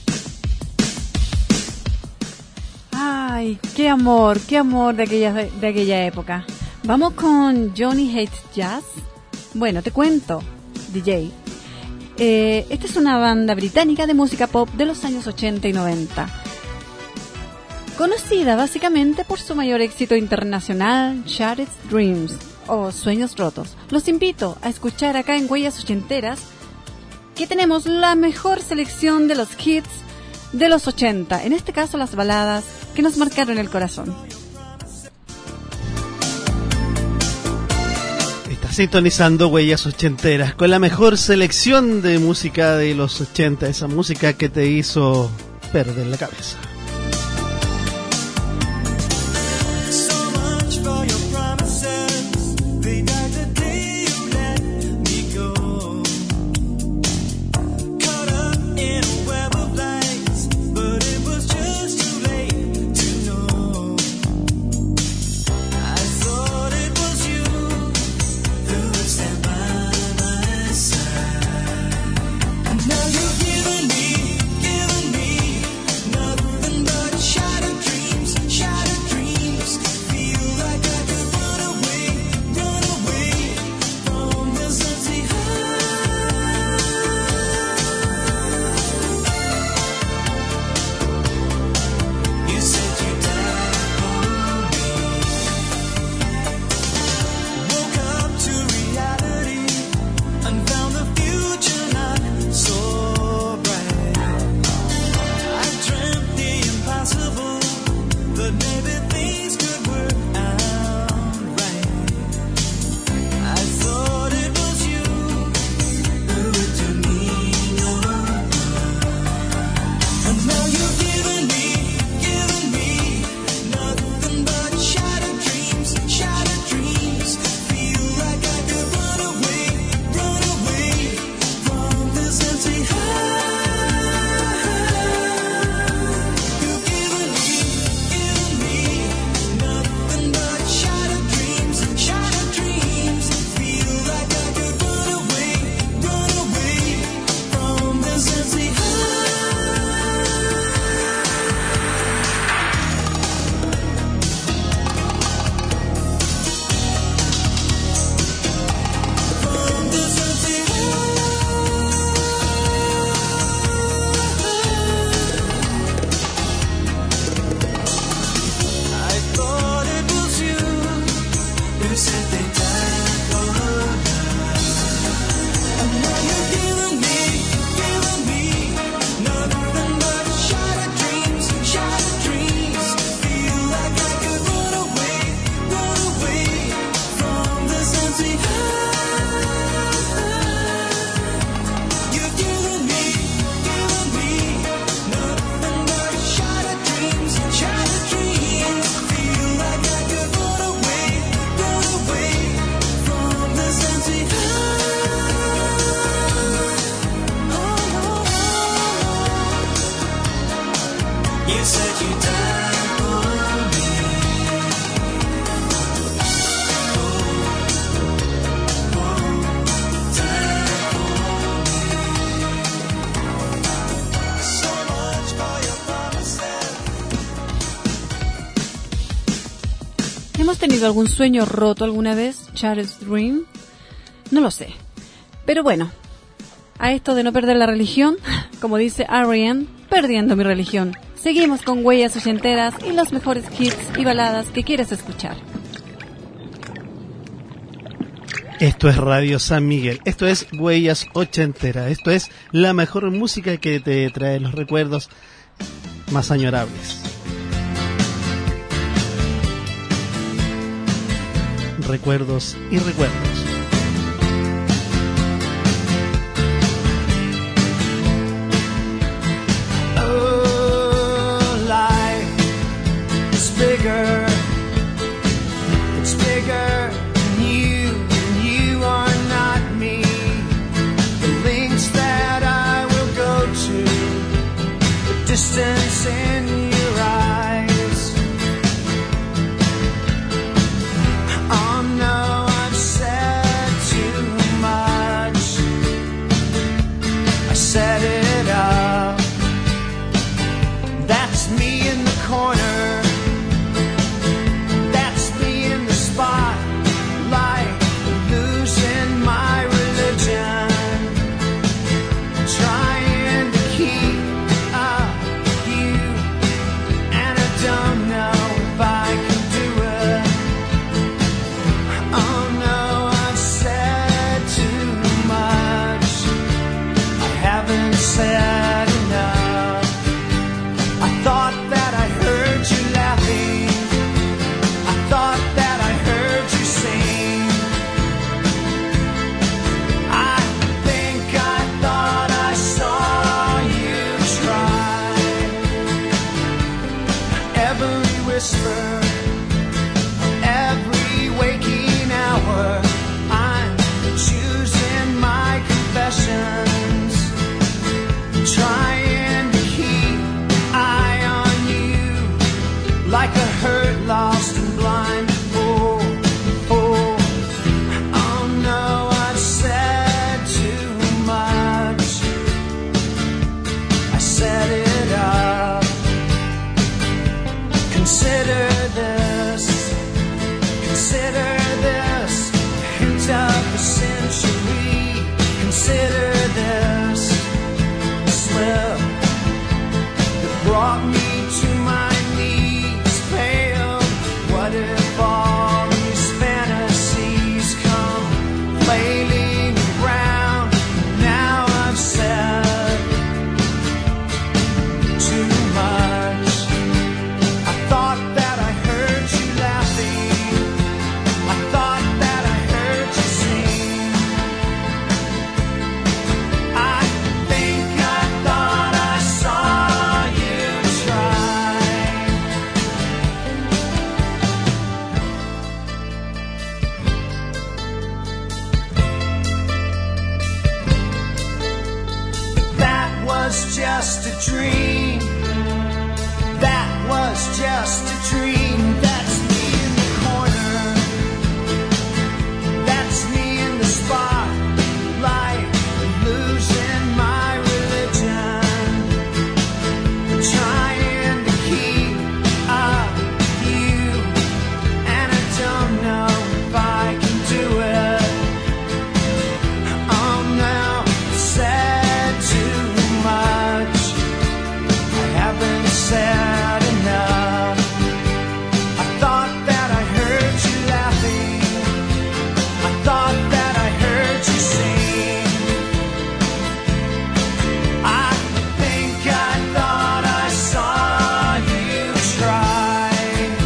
Ay, qué amor, qué amor de aquella, de aquella época. Vamos con Johnny Hates Jazz. Bueno, te cuento, D J. Eh, esta es una banda británica de música pop de los años ochenta y noventa. Conocida básicamente por su mayor éxito internacional, Shattered Dreams, o Sueños Rotos. Los invito a escuchar acá en Huellas Ochenteras, que tenemos la mejor selección de los hits de los ochenta, en este caso las baladas que nos marcaron el corazón. Estás sintonizando Huellas Ochenteras con la mejor selección de música de los ochenta, esa música que te hizo perder la cabeza. ¿Hemos tenido algún sueño roto alguna vez? Shattered Dream. No lo sé. Pero bueno, a esto de no perder la religión, como dice R E M, perdiendo mi religión. Seguimos con Huellas Ochenteras y los mejores hits y baladas que quieres escuchar. Esto es Radio San Miguel, esto es Huellas Ochenteras, esto es la mejor música que te trae los recuerdos más añorables. Recuerdos y recuerdos. Oh, life is bigger. It's bigger than you, and you are not me. The links that I will go to, the distance in your eyes. Oh no, I've said just a dream. That was just a dream. That's me in the corner. That's me in the spotlight, losing my religion, trying to keep up with you, and I don't know if I can do it. I'm now said too much. I haven't said enough. I thought that I heard you laughing. I thought that I heard you sing. I think I thought I saw you try,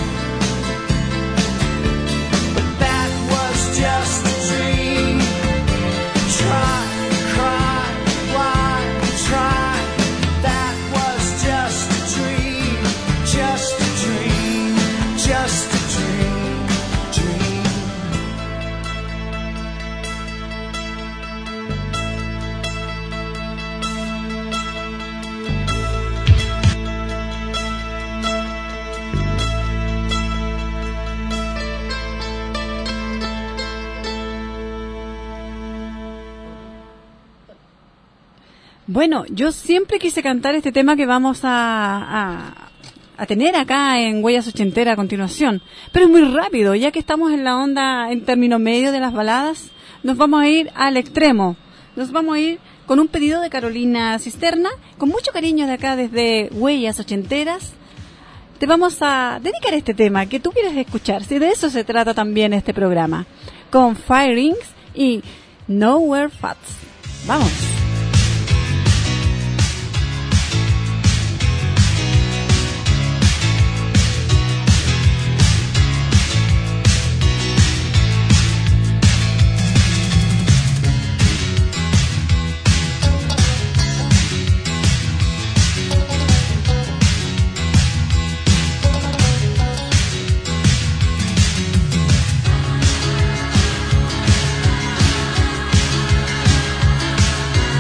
but that was just a dream. Try, cry, why try? That was just a dream, just a dream, just a dream, dream. Bueno, yo siempre quise cantar este tema que vamos a, a, a tener acá en Huellas Ochentera a continuación, pero es muy rápido, ya que estamos en la onda en término medio de las baladas, nos vamos a ir al extremo, nos vamos a ir con un pedido de Carolina Cisterna, con mucho cariño de acá desde Huellas Ochenteras. Te vamos a dedicar este tema que tú quieres escuchar, si de eso se trata también este programa, con Firings y Nowhere Fats. Vamos. Try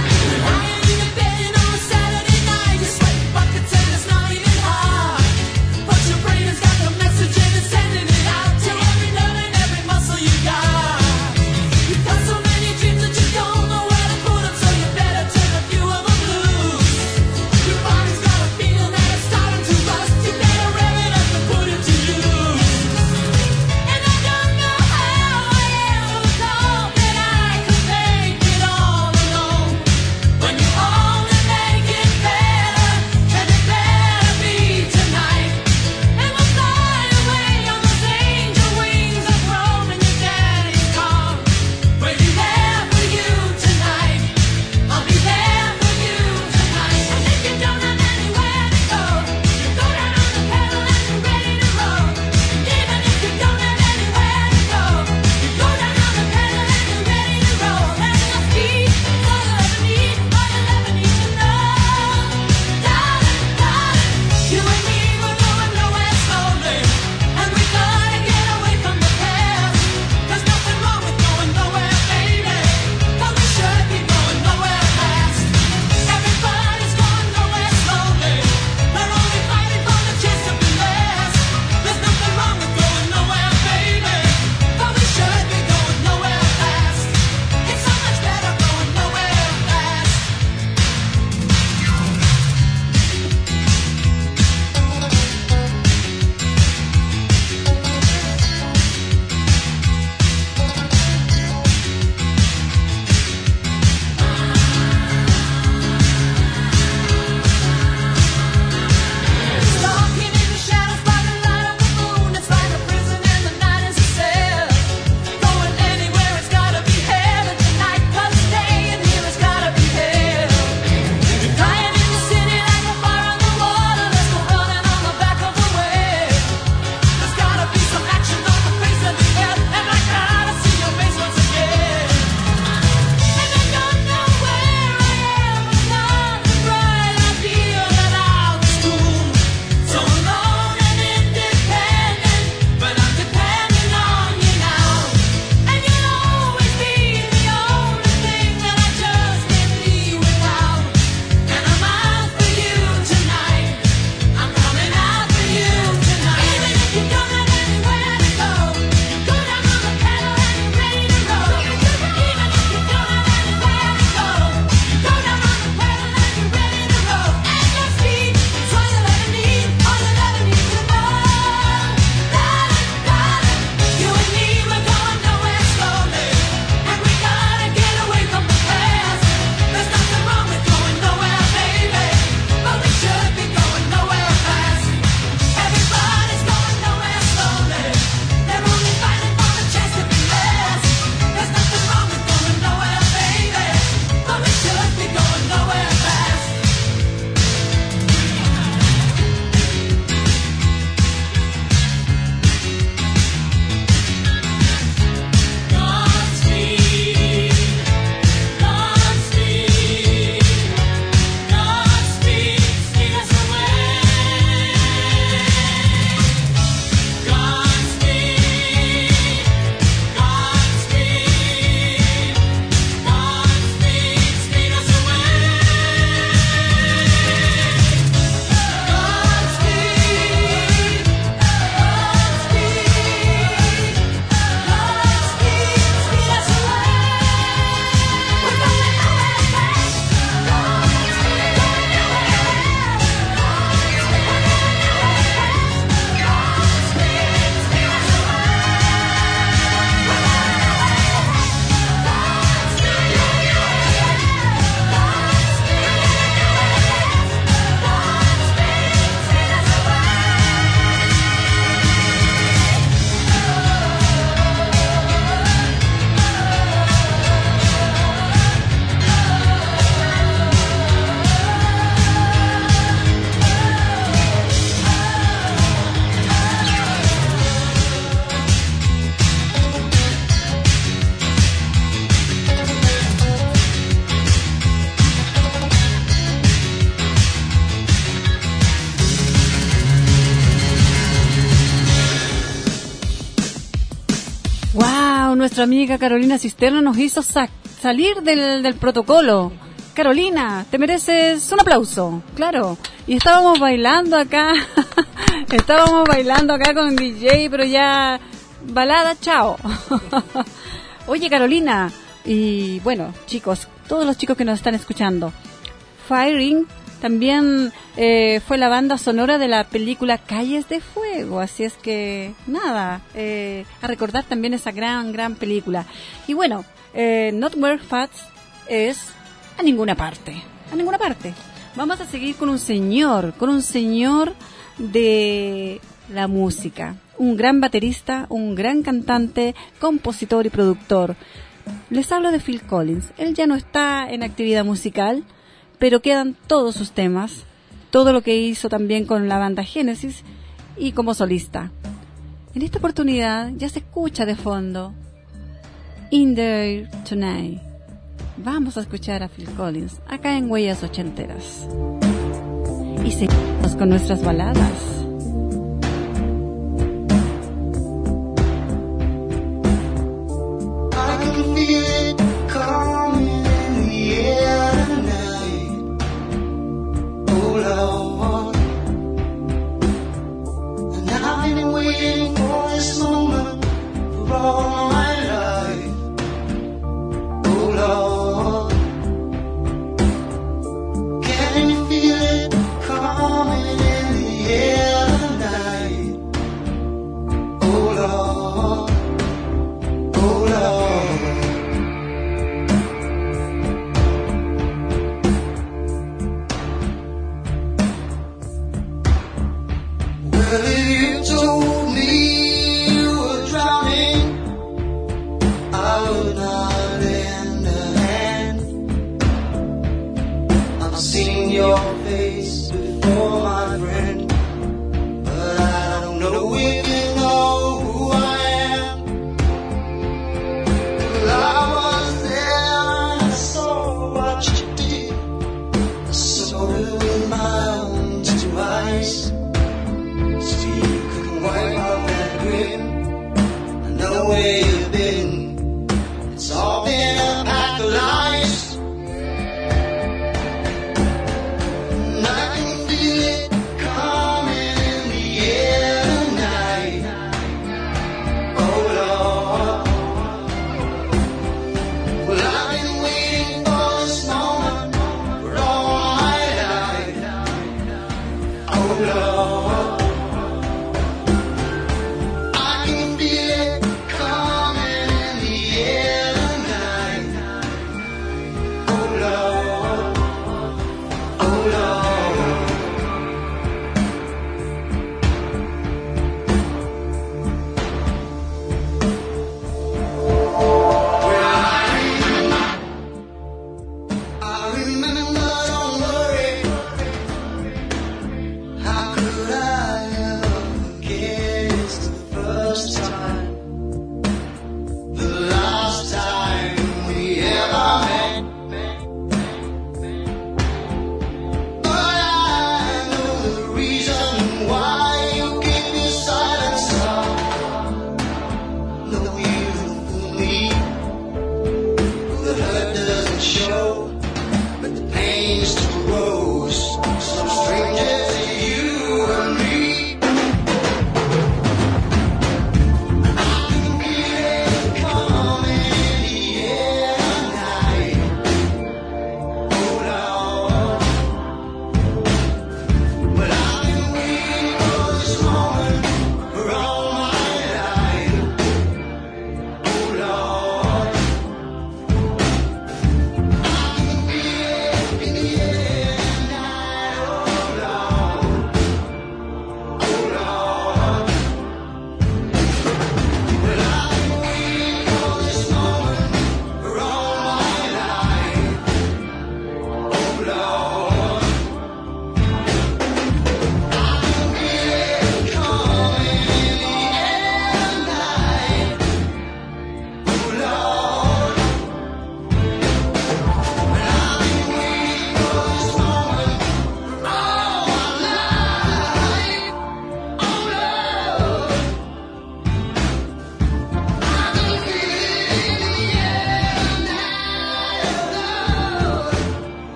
nuestra amiga Carolina Cisterna nos hizo sa- salir del, del protocolo. Carolina, te mereces un aplauso, claro. Y estábamos bailando acá, estábamos bailando acá con D J, pero ya, balada, chao. Oye, Carolina, y bueno, chicos, todos los chicos que nos están escuchando, Firing también eh, fue la banda sonora de la película Calles de Fuego, así es que nada, eh, a recordar también esa gran, gran película. Y bueno, eh, Not Where Fats es a ninguna parte, a ninguna parte. Vamos a seguir con un señor, con un señor de la música, un gran baterista, un gran cantante, compositor y productor. Les hablo de Phil Collins. Él ya no está en actividad musical, pero quedan todos sus temas, todo lo que hizo también con la banda Genesis y como solista. En esta oportunidad ya se escucha de fondo In the Air Tonight. Vamos a escuchar a Phil Collins acá en Huellas Ochenteras. Y seguimos con nuestras baladas.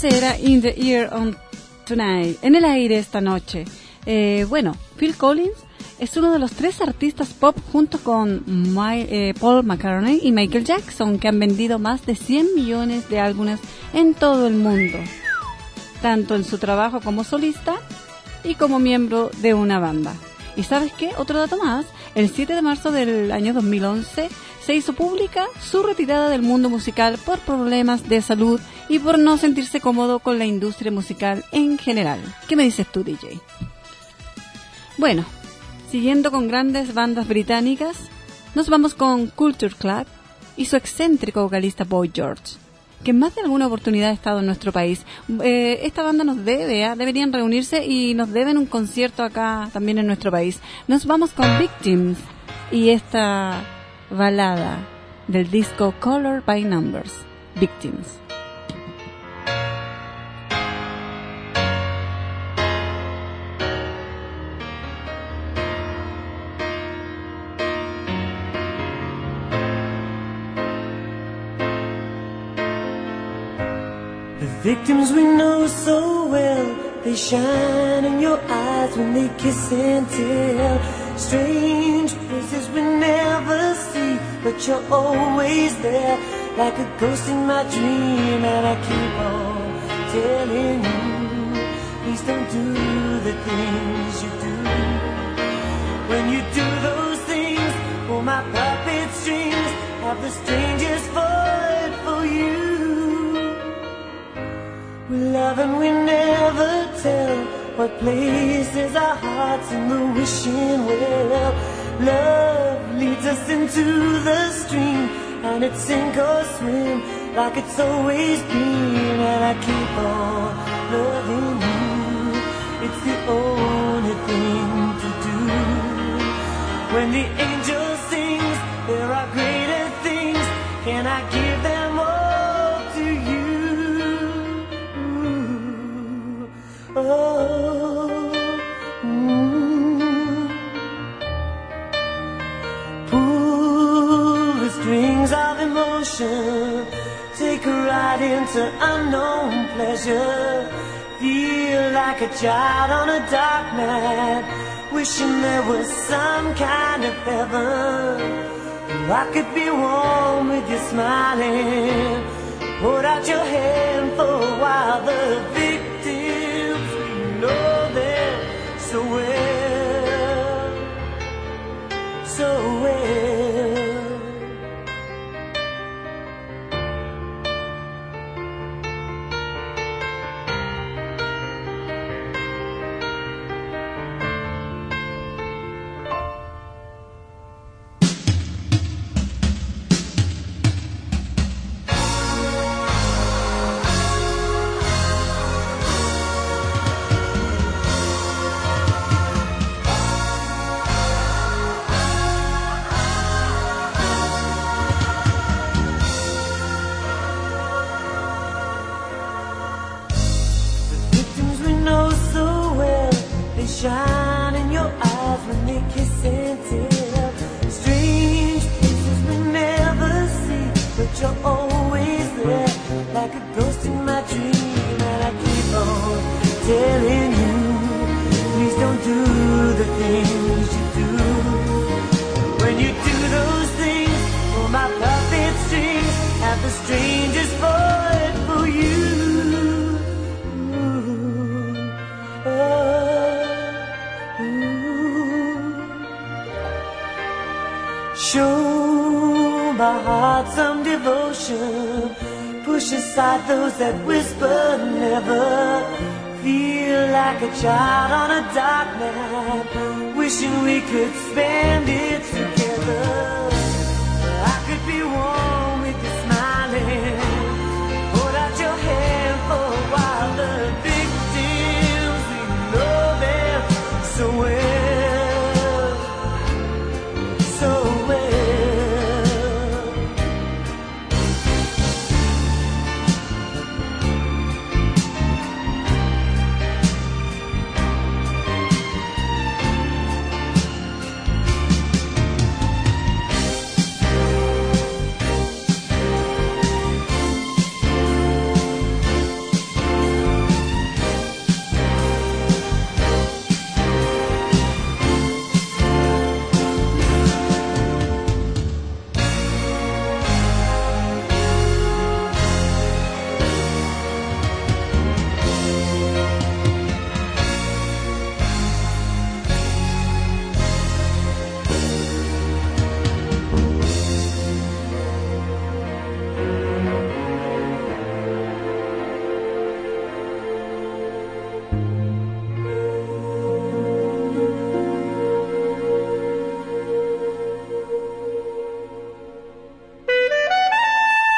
Ese era In the Air on Tonight, en el aire esta noche. Eh, bueno, Phil Collins es uno de los tres artistas pop junto con My, eh, Paul McCartney y Michael Jackson que han vendido más de cien millones de álbumes en todo el mundo, tanto en su trabajo como solista y como miembro de una banda. ¿Y sabes qué? Otro dato más, el siete de marzo del año dos mil once se hizo pública su retirada del mundo musical por problemas de salud y por no sentirse cómodo con la industria musical en general. ¿Qué me dices tú, D J? Bueno, siguiendo con grandes bandas británicas, nos vamos con Culture Club y su excéntrico vocalista Boy George, que en más de alguna oportunidad ha estado en nuestro país. Eh, esta banda nos debe, ¿eh? deberían reunirse y nos deben un concierto acá también en nuestro país. Nos vamos con Victims y esta balada del disco Color by Numbers, Victims. Victims we know so well, they shine in your eyes when they kiss and tell. Strange places we never see, but you're always there, like a ghost in my dream. And I keep on telling you, please don't do the things you do. When you do those things, pull my puppet strings, have the strangest fight for you. We love and we never tell what places our hearts in the wishing well. Love leads us into the stream, and it's sink or swim like it's always been. And I keep on loving you, it's the only thing to do. When the angel sings, there are greater things, can I give them all to you? Oh, mm. Pull the strings of emotion, take a ride into unknown pleasure. Feel like a child on a dark night, wishing there was some kind of heaven. I could be warm with you smiling. Put out your hand for a while. The victims, we know them so well, so well. Shine in your eyes when they kiss and tell. Strange places we never see, but you're always there, like a ghost in my dream. And I keep on telling you, please don't do the things you do. When you do those things, pull my puppet strings, have the strangest void for you. Ooh, oh. Show my heart some devotion, push aside those that whisper never. Feel like a child on a dark night, wishing we could spend it together. I could be warm with you smiling. Hold out your hand for a while. The victims, we know them so well, so well.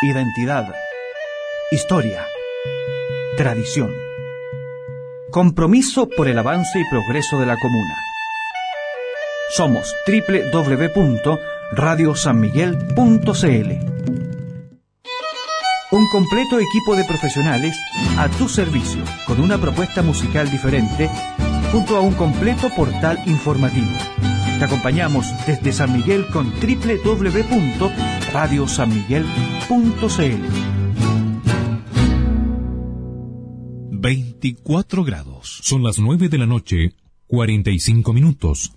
identidad, historia, tradición. Compromiso por el avance y progreso de la comuna. Somos doble u doble u doble u punto radio san miguel punto c l. Un completo equipo de profesionales a tu servicio, con una propuesta musical diferente, junto a un completo portal informativo. Te acompañamos desde San Miguel con doble u doble u doble u punto radio san miguel punto c l. veinticuatro grados. Son las nueve de la noche, cuarenta y cinco minutos.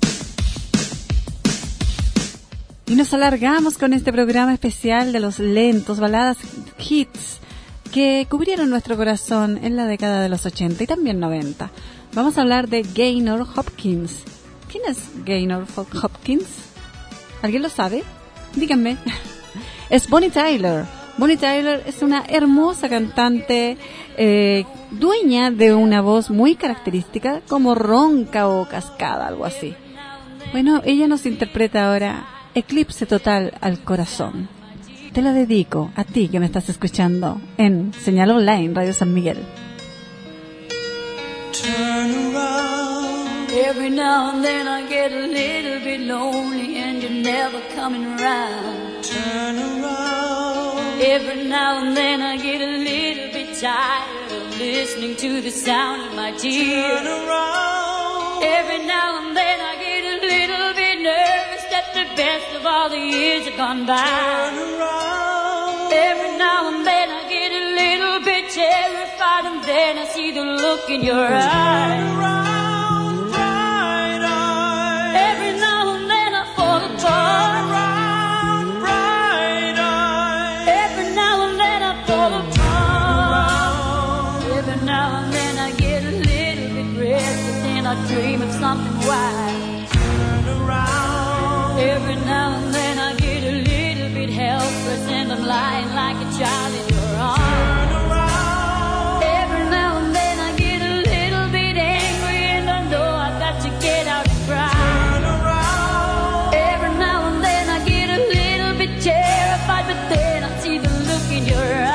Y nos alargamos con este programa especial de los lentos, baladas, hits que cubrieron nuestro corazón en la década de los ochenta y también noventa. Vamos a hablar de Gaynor Hopkins. ¿Quién es Gaynor Hopkins? ¿Alguien lo sabe? Díganme. Es Bonnie Tyler. Bonnie Tyler es una hermosa cantante, eh, dueña de una voz muy característica, como ronca o cascada, algo así. Bueno, ella nos interpreta ahora Eclipse Total al Corazón. Te la dedico a ti que me estás escuchando en Señal Online Radio San Miguel. Turn around. Every now and then I get a little bit lonely and you're never coming around. Turn around. Every now and then I get a little bit tired of listening to the sound of my tears. Turn around. Every now and then I get a little bit nervous that the best of all the years have gone by. Turn around. Every now and then I get a little bit terrified and then I see the look in your eyes. Turn around, bright eyes. Every now and then I fall apart. Turn around, bright eyes. Every now and then I fall apart. Every now and then I get a little bit restless and I dream of something wild. Turn around. Every now and then I get a little bit helpless and I'm lying like a child in your arms. Turn around. Every now and then I get a little bit angry and I know I've got to get out and cry. Turn around. Every now and then I get a little bit terrified, but then I see the look in your eyes.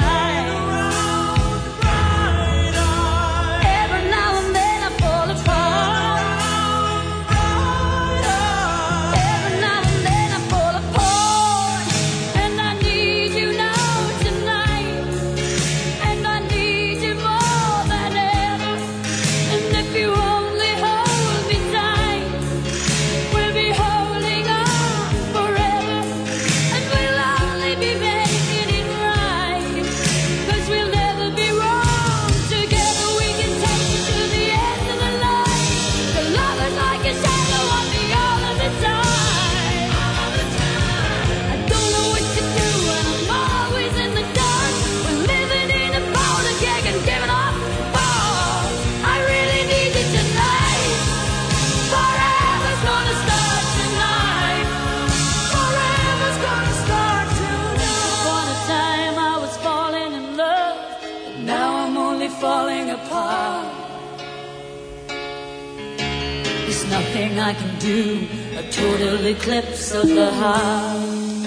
Nothing I can do, a total eclipse of the heart.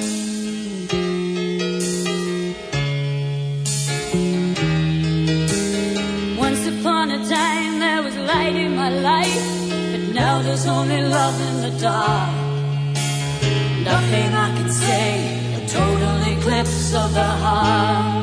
Once upon a time there was light in my life, but now there's only love in the dark. Nothing I can say, a total eclipse of the heart.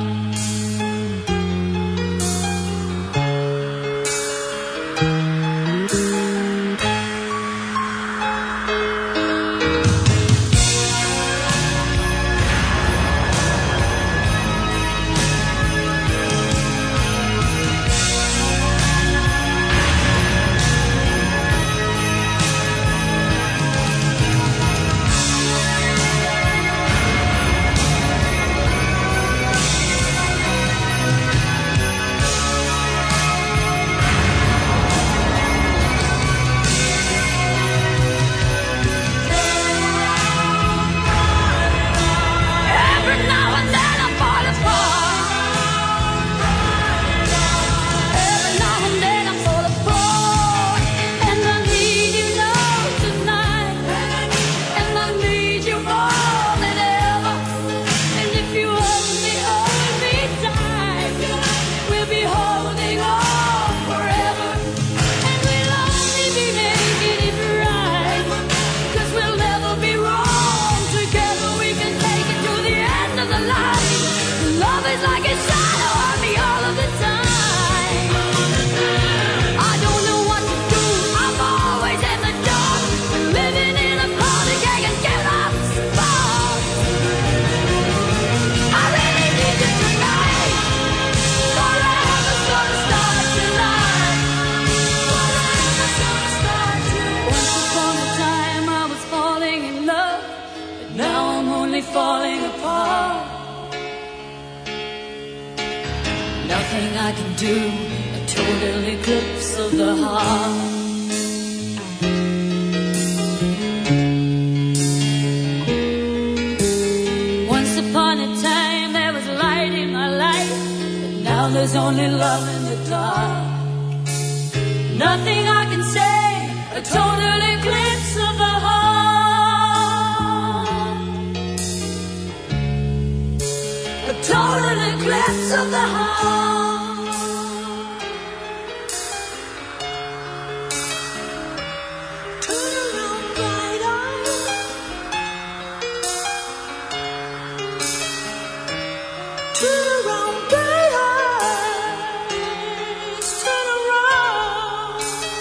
nothing I can do, a total eclipse of the heart. Once upon a time there was light in my life, but now there's only love in the dark. Nothing I can say, a total eclipse of the heart. A total eclipse of the heart. Turn around, bright eyes. Turn around, bright eyes. Turn around.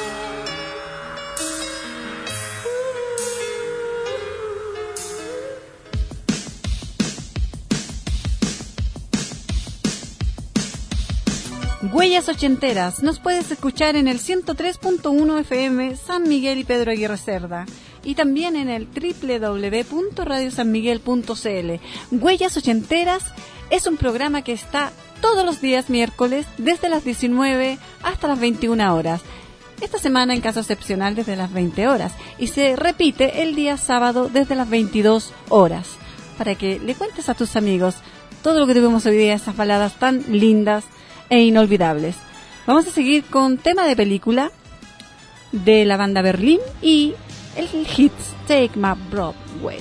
Huellas Ochenteras. Nos puedes escuchar en el ciento tres punto uno F M San Miguel y Pedro Aguirre Cerda, y también en el doble u doble u doble u punto radio san miguel punto c l. Huellas Ochenteras es un programa que está todos los días miércoles desde las diecinueve hasta las veintiuna horas. Esta semana, en caso excepcional, desde las veinte horas, y se repite el día sábado desde las veintidós horas, para que le cuentes a tus amigos todo lo que tuvimos hoy día, esas baladas tan lindas e inolvidables. Vamos a seguir con tema de película de la banda Berlín y el hit Take My Broadway.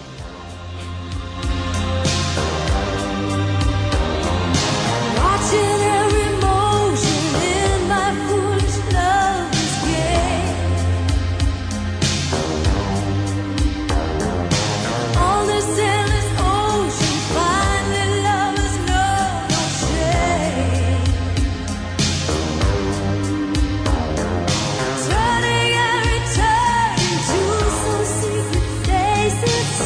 Watching every motion in my foolish love's game. All this endless ocean, finally lovers know no shame. Turning every turn into some secret place inside.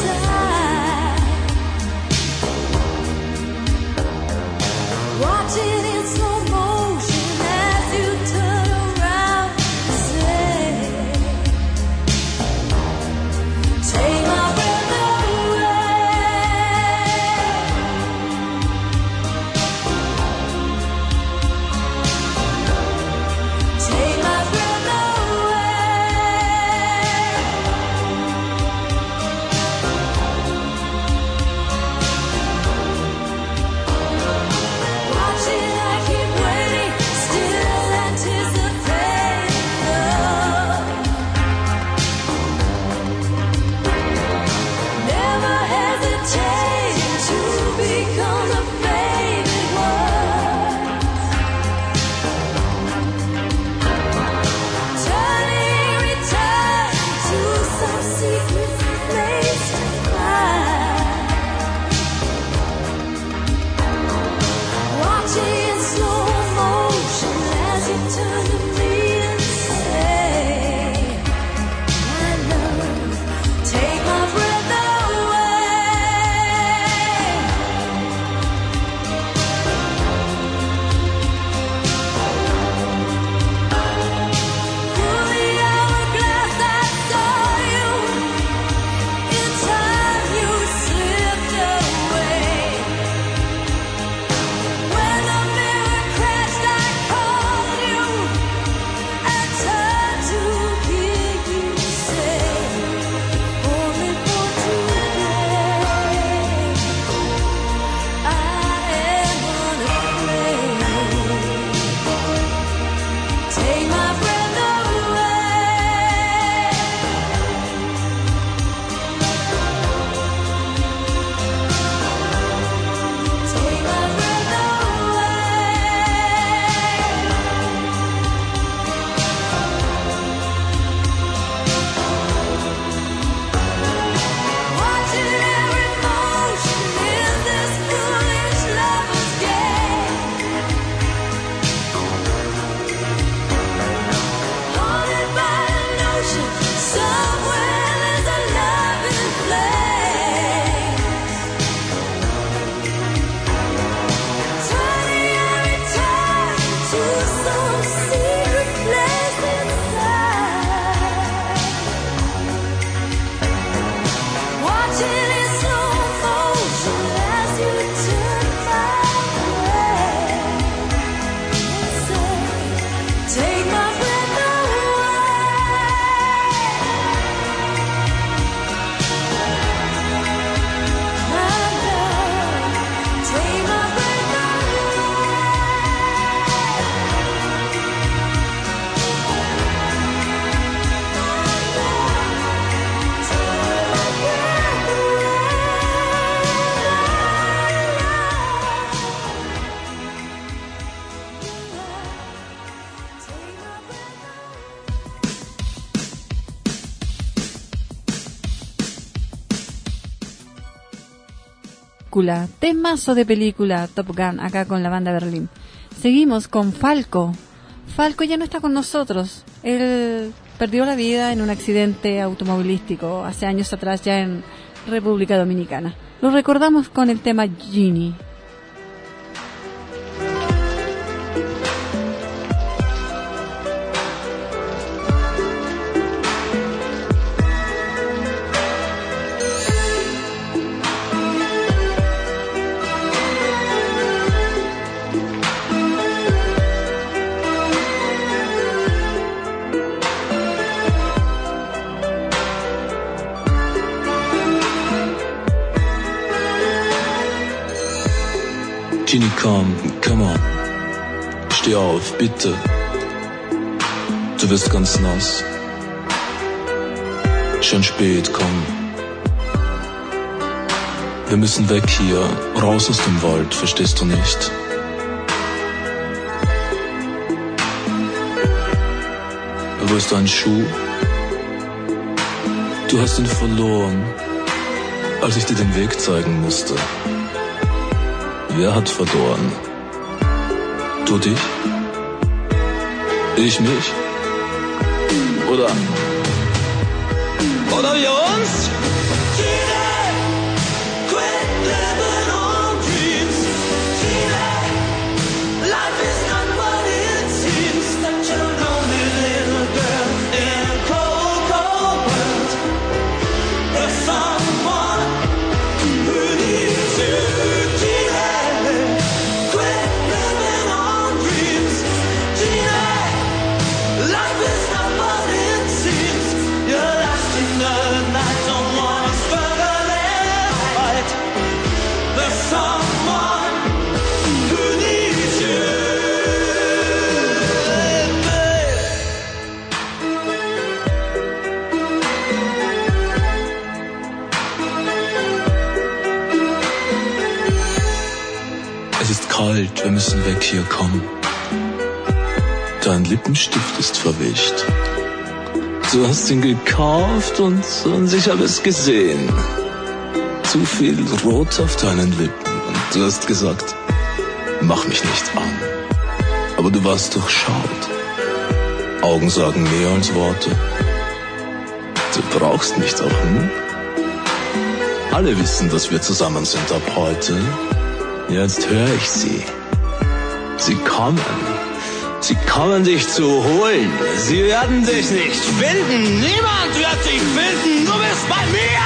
película, temazo de película, Top Gun, acá con la banda Berlín. Seguimos con Falco. Falco ya no está con nosotros. Él perdió la vida en un accidente automovilístico hace años atrás, ya en República Dominicana. Lo recordamos con el tema Genie. Genie, komm, come on. Steh auf, bitte. Du wirst ganz nass. Schon spät, komm. Wir müssen weg hier, raus aus dem Wald, verstehst du nicht? Wo ist dein Schuh? Du hast ihn verloren, als ich dir den Weg zeigen musste. Wer hat verloren? Du dich? Ich mich? Oder? Oder wir uns? Kalt, wir müssen weg hier, komm. Dein Lippenstift ist verwischt. Du hast ihn gekauft und, und ich habe es gesehen. Zu viel Rot auf deinen Lippen. Und du hast gesagt, mach mich nicht an. Aber du warst durchschaut. Augen sagen mehr als Worte. Du brauchst mich doch, hm? Alle wissen, dass wir zusammen sind ab heute. Jetzt höre ich sie. Sie kommen. Sie kommen dich zu holen. Sie werden dich nicht finden. Niemand wird dich finden. Du bist bei mir.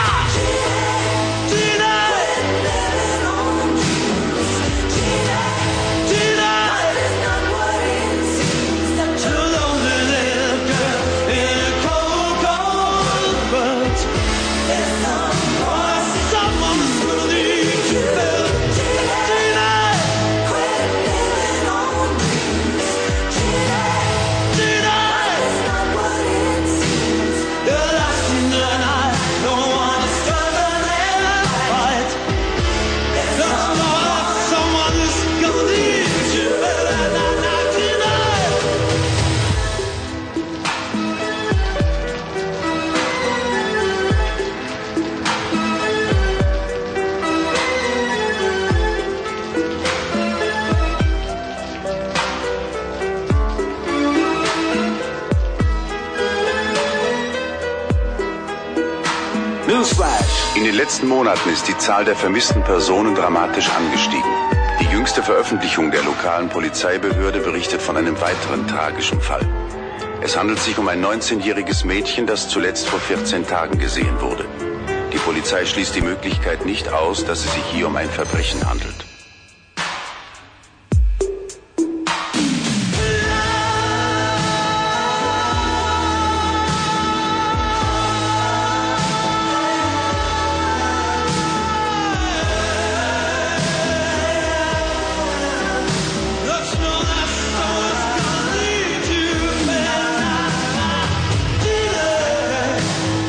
In den letzten Monaten ist die Zahl der vermissten Personen dramatisch angestiegen. Die jüngste Veröffentlichung der lokalen Polizeibehörde berichtet von einem weiteren tragischen Fall. Es handelt sich um ein neunzehnjähriges Mädchen, das zuletzt vor vierzehn Tagen gesehen wurde. Die Polizei schließt die Möglichkeit nicht aus, dass es sich hier um ein Verbrechen handelt.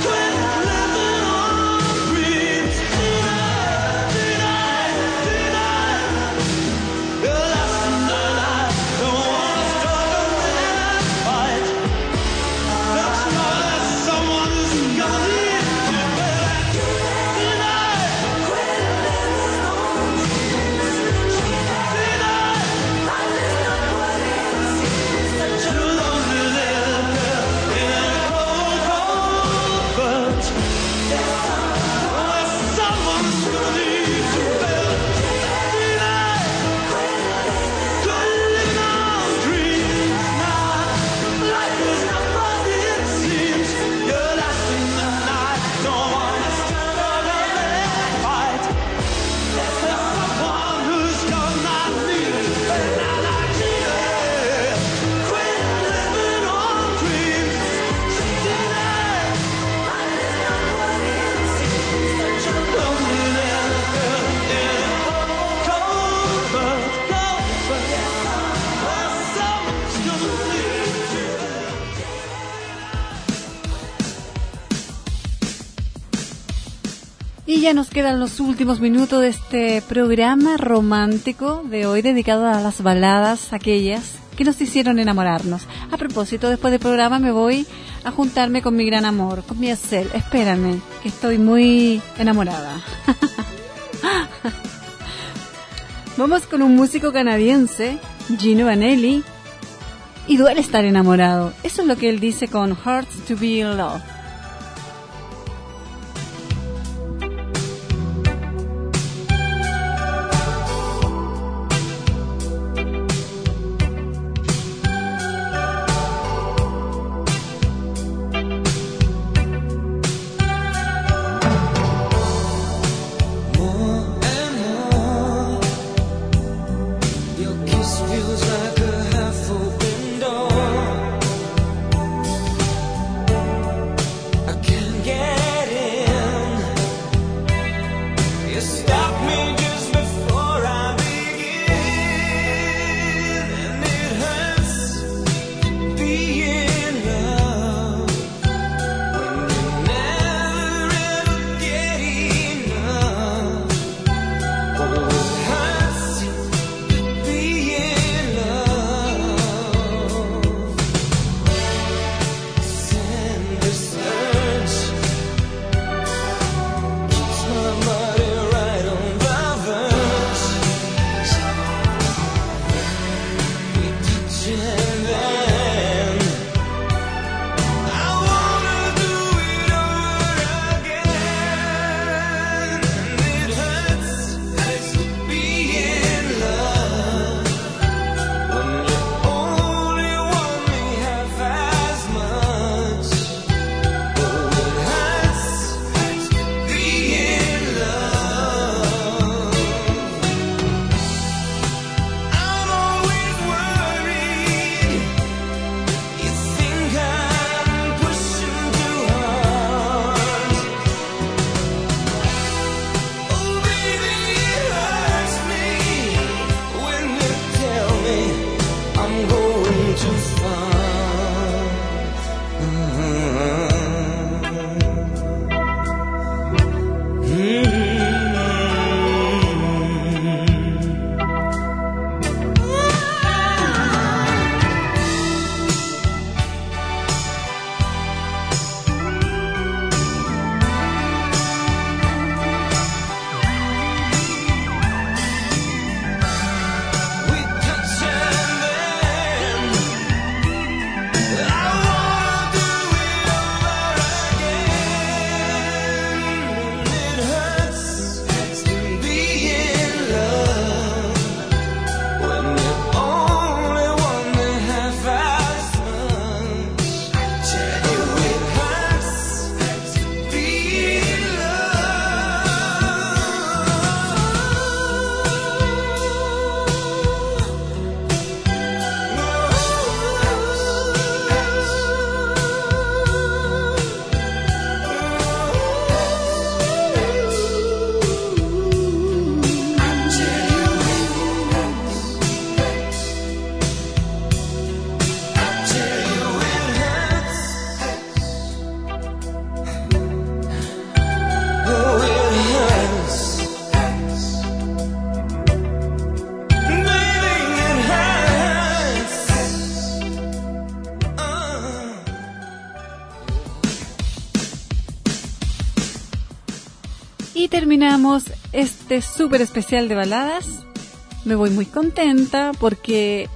Dreams, Y ya nos quedan los últimos minutos de este programa romántico de hoy, dedicado a las baladas, aquellas que nos hicieron enamorarnos. A propósito, después del programa me voy a juntarme con mi gran amor, con mi Excel. Espérame, que estoy muy enamorada. Vamos con un músico canadiense, Gino Vanelli, y duele estar enamorado. Eso es lo que él dice con Hearts to Be in Love. Y terminamos este súper especial de baladas. Me voy muy contenta porque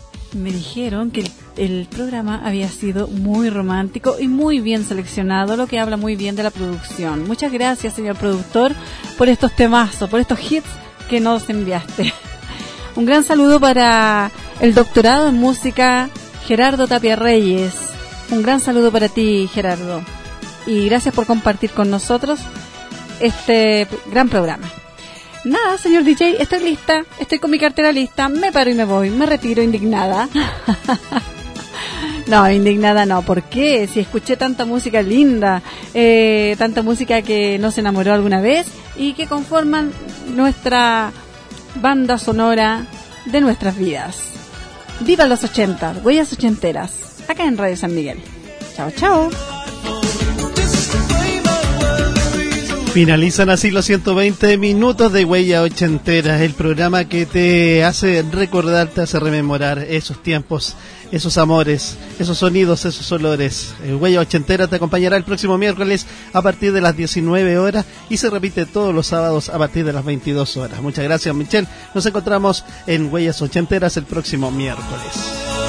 me dijeron que el, el programa había sido muy romántico y muy bien seleccionado, lo que habla muy bien de la producción. Muchas gracias, señor productor, por estos temazos, por estos hits que nos enviaste. Un gran saludo para el doctorado en música Gerardo Tapia Reyes. Un gran saludo para ti, Gerardo. Y gracias por compartir con nosotros este gran programa. Nada, señor D J, estoy lista, estoy con mi cartera lista, me paro y me voy, me retiro indignada. No, indignada no, ¿por qué? Si escuché tanta música linda, eh, tanta música que nos enamoró alguna vez y que conforman nuestra banda sonora de nuestras vidas. ¡Viva los ochentas! Huellas ochenteras, acá en Radio San Miguel. Chao, chao. Finalizan así los ciento veinte minutos de Huella Ochentera, el programa que te hace recordar, te hace rememorar esos tiempos, esos amores, esos sonidos, esos olores. El Huella Ochentera te acompañará el próximo miércoles a partir de las diecinueve horas y se repite todos los sábados a partir de las veintidós horas. Muchas gracias, Michelle. Nos encontramos en Huellas Ochenteras el próximo miércoles.